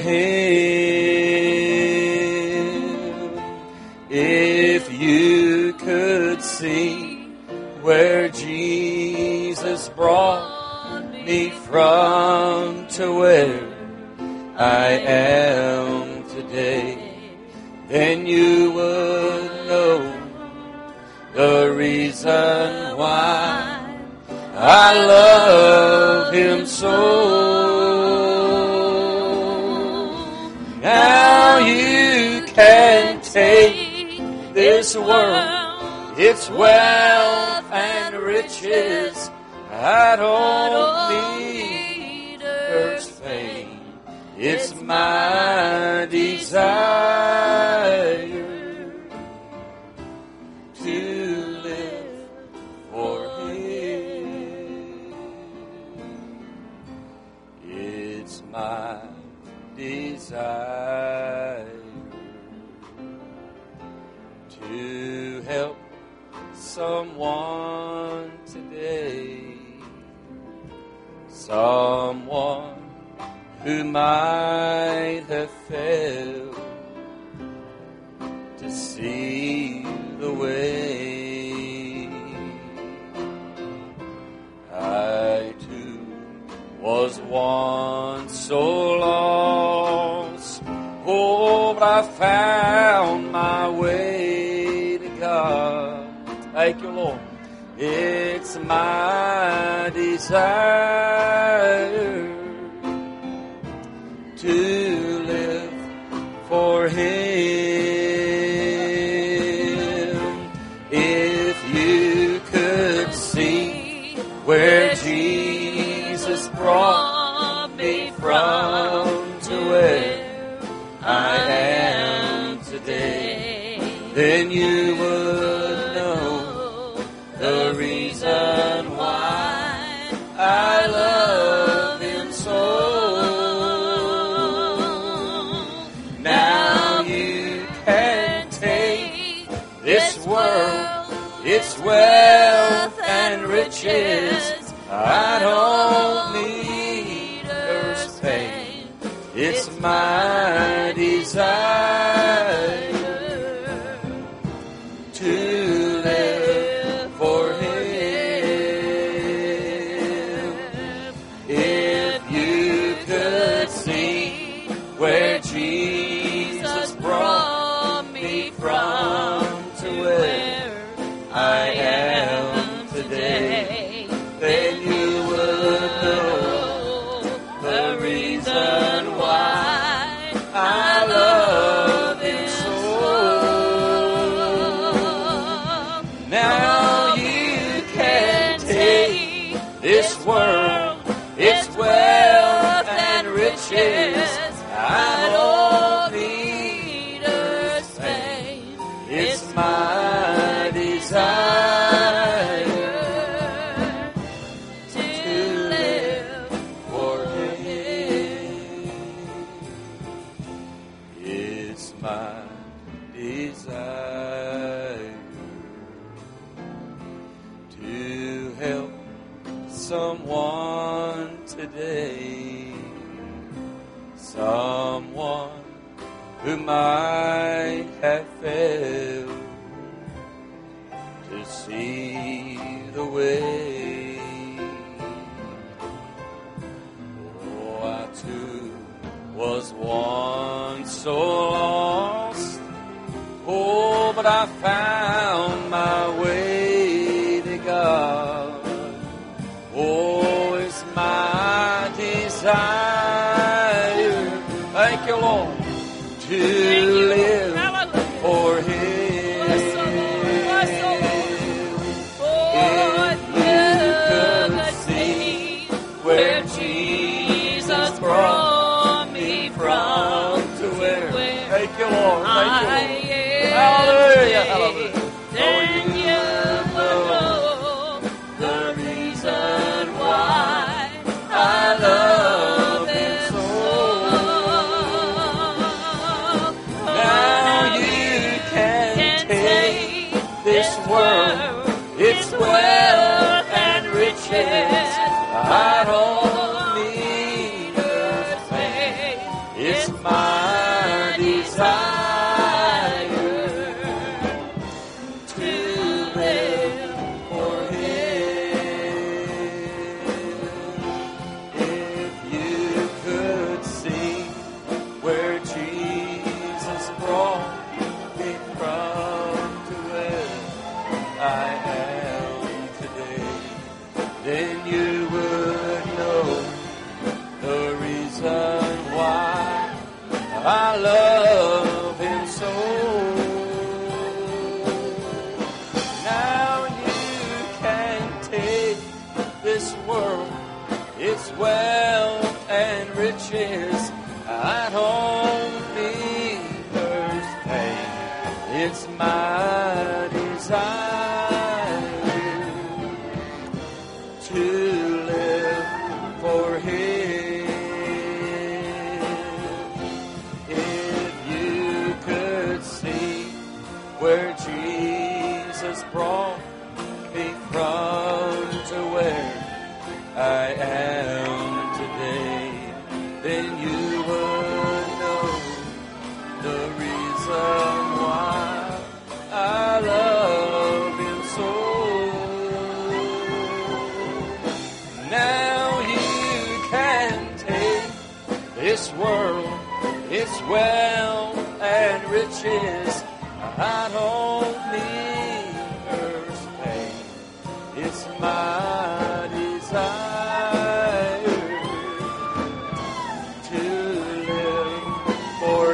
Him. If you could see where Jesus brought me from to where I am today, then you would know the reason why I love Him so. this world, its wealth and riches. I don't need earth's fame. It's my desire to live for Him. It's my desire to help someone today, someone who might have failed to see the way. I too was once so lost, oh, but I found my way to God. Thank you, Lord. It's my desire to live for Him. If you could see where Jesus brought me from to where I am today, then you would know the reason why I love Him so. This world, its wealth and riches. I don't need earth's fame. It's my desire to live for Him. If you could see where Jesus brought me from I am today, then you would know the reason why I love Him so. Now you can take this world, its wealth and riches. I don't need earth's fame. It's my desire to live for Him. It's my desire to help someone today, someone who might have failed to see the way. Oh, I too was once so lost, oh, but I found my way to God. Oh, it's my desire, thank you, Lord, to live for Him. Where Jesus brought me from to where. Thank you, Lord. Thank you, Lord. Hallelujah. Hallelujah. Then you will know the reason why I love Him so. Now you can take this world, its wealth and riches. I don't need earth's fame. It's my desire His wealth and riches at only earth's pain. It's my desire to live for Him. If you could see where Jesus brought me from to where I am today, then you would know the reason why I love Him so. Now you can take this world, its wealth and riches, I don't need earth's pain. It's my desire to live for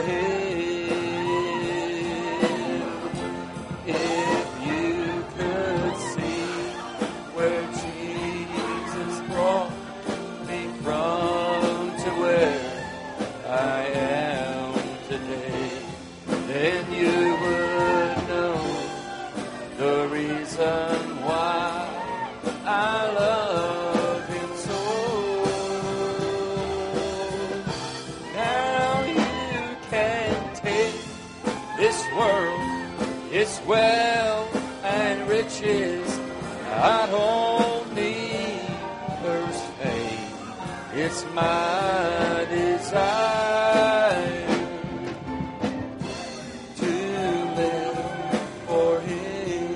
Him. If you could see where Jesus brought me from to where I am today, then you would know the reason why I love Him so. Now you can take this world, its wealth and riches, I don't need earth's pain. It's my desire to live for Him.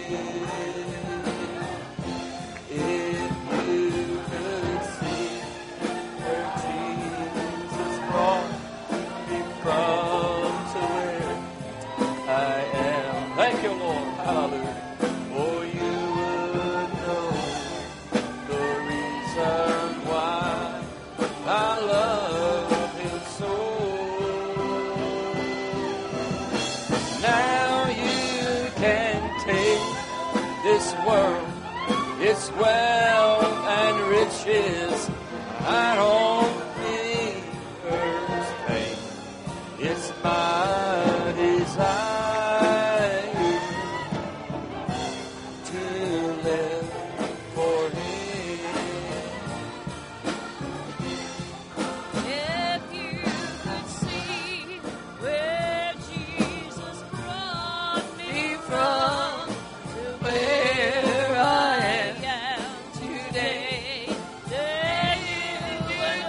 If you could see where Jesus brought me from to where I am. Thank you, Lord. Hallelujah. For you would know the reason why I love Him so. Now you can take this world, its wealth and riches, I don't need earth's pain. It's my desire to live for Him. If you could see where Jesus brought me from to where I am today, then you would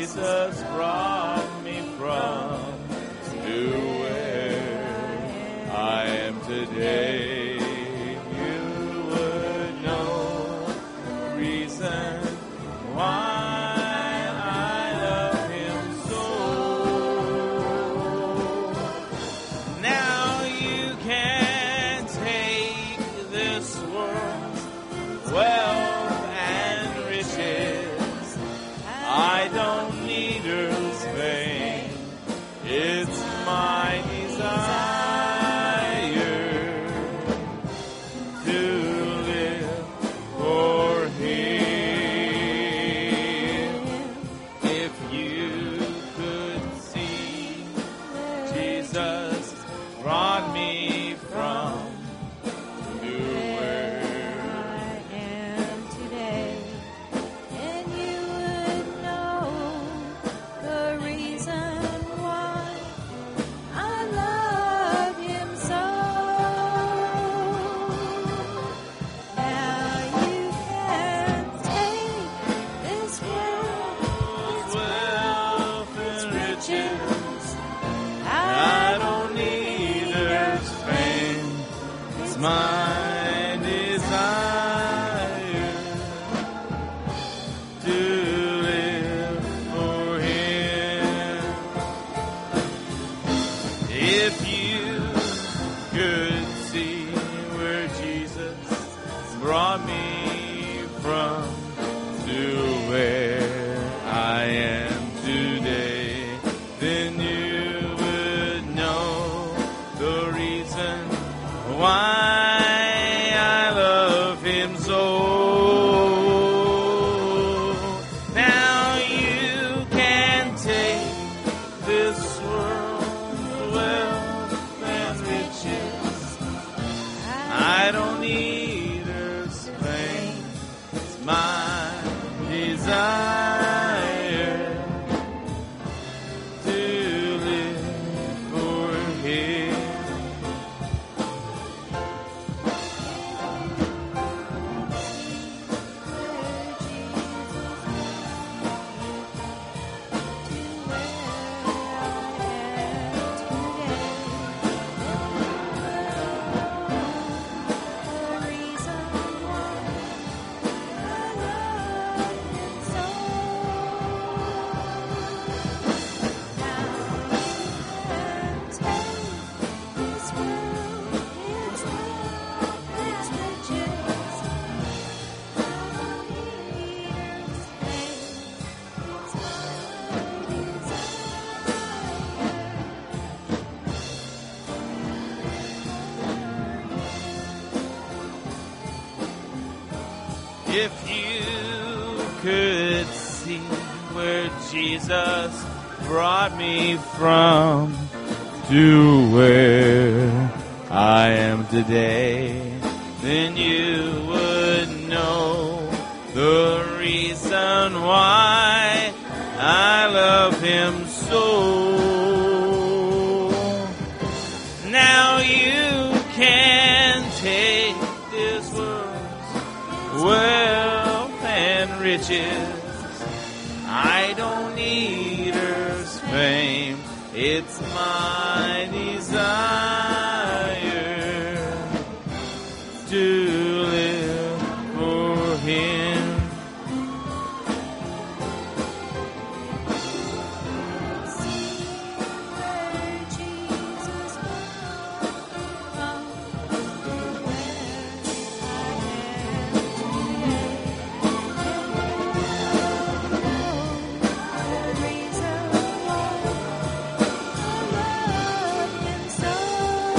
Jesus brought me from to where I am today. You would know the reason why I love him so. Now you can take this world's wealth and riches. I don't need earth's fame. It's my desire to live for him. If you could see Jesus brought me from to where I am today, and you would know the reason why I love him so. Now you can take this world's wealth and riches. I I don't need earth's fame. It's my desire to live for him. If you could see where Jesus brought me from to where I am today, then you would know the reason why I love him so. Now you can take this world's wealth and riches. I don't need earth's fame. It's my desire to live for him. If you could see where Jesus brought me from to where I am today, then you would know the reason why I love him so. Now you can take this world's wealth and riches. I don't need earth's fame. It's my desire to live for him. so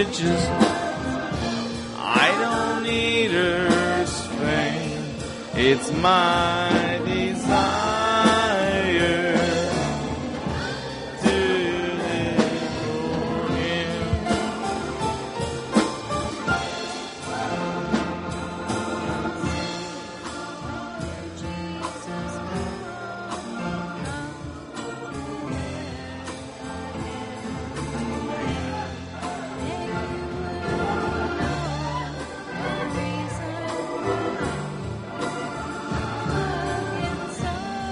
riches. I don't need earth's fame. It's my desire to live for Him. Reason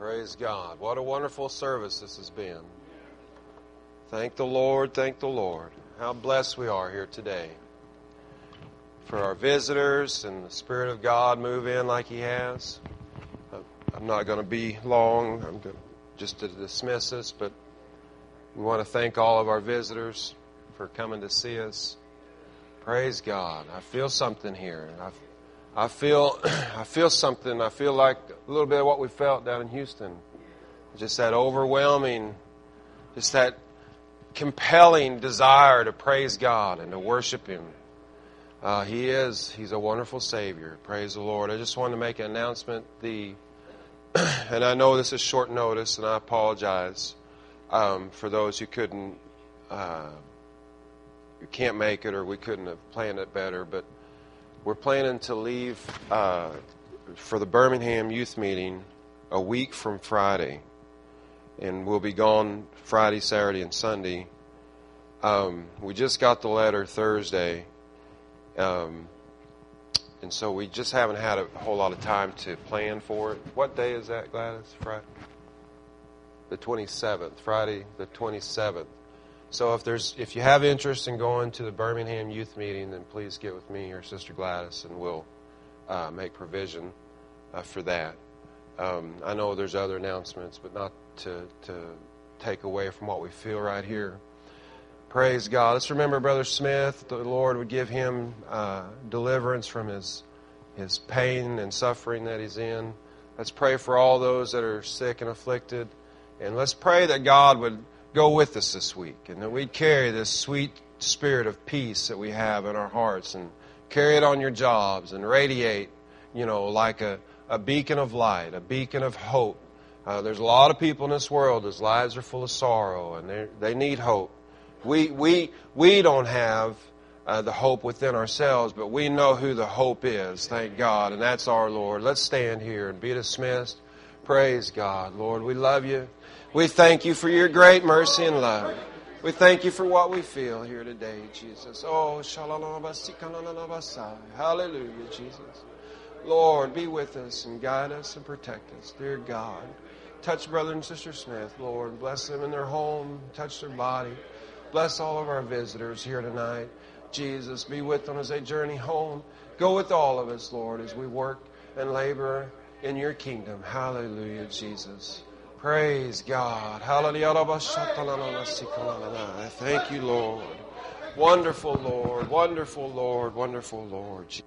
Praise God. What a wonderful service this has been. Thank the Lord, thank the Lord. How blessed we are here today. For our visitors and the Spirit of God move in like He has. I'm not going to be long. I'm going just to dismiss us, but we want to thank all of our visitors for coming to see us. Praise God. I feel something here. I, I feel I feel something. I feel like a little bit of what we felt down in Houston. Just that overwhelming, just that compelling desire to praise God and to worship Him. Uh, he is, He's a wonderful Savior. Praise the Lord. I just wanted to make an announcement. The, and I know this is short notice, and I apologize um, for those who couldn't, uh, who can't make it, or we couldn't have planned it better, but we're planning to leave uh, for the Birmingham youth meeting a week from Friday, and we'll be gone Friday, Saturday, and Sunday. Um, we just got the letter Thursday. Um, and so we just haven't had a whole lot of time to plan for it. What day is that, Gladys? Friday? The twenty-seventh. Friday the twenty-seventh. So if there's if you have interest in going to the Birmingham youth meeting, then please get with me or Sister Gladys, and we'll uh, make provision uh, for that. Um, I know there's other announcements, but not to, to take away from what we feel right here. Praise God. Let's remember Brother Smith. The Lord would give him uh, deliverance from his his pain and suffering that he's in. Let's pray for all those that are sick and afflicted. And let's pray that God would go with us this week, and that we'd carry this sweet spirit of peace that we have in our hearts, and carry it on your jobs, and radiate, you know, like a, a beacon of light, a beacon of hope. Uh, there's a lot of people in this world whose lives are full of sorrow, and they they need hope. We we we don't have uh, the hope within ourselves, but we know who the hope is, thank God, and that's our Lord. Let's stand here and be dismissed. Praise God. Lord, we love you. We thank you for your great mercy and love. We thank you for what we feel here today, Jesus. Oh, hallelujah, Jesus. Lord, be with us and guide us and protect us, dear God. Touch Brother and Sister Smith, Lord. Bless them in their home. Touch their body. Bless all of our visitors here tonight. Jesus, be with them as they journey home. Go with all of us, Lord, as we work and labor in your kingdom. Hallelujah, Jesus. Praise God. Hallelujah. Thank you, Lord. Wonderful Lord, wonderful Lord, wonderful Lord.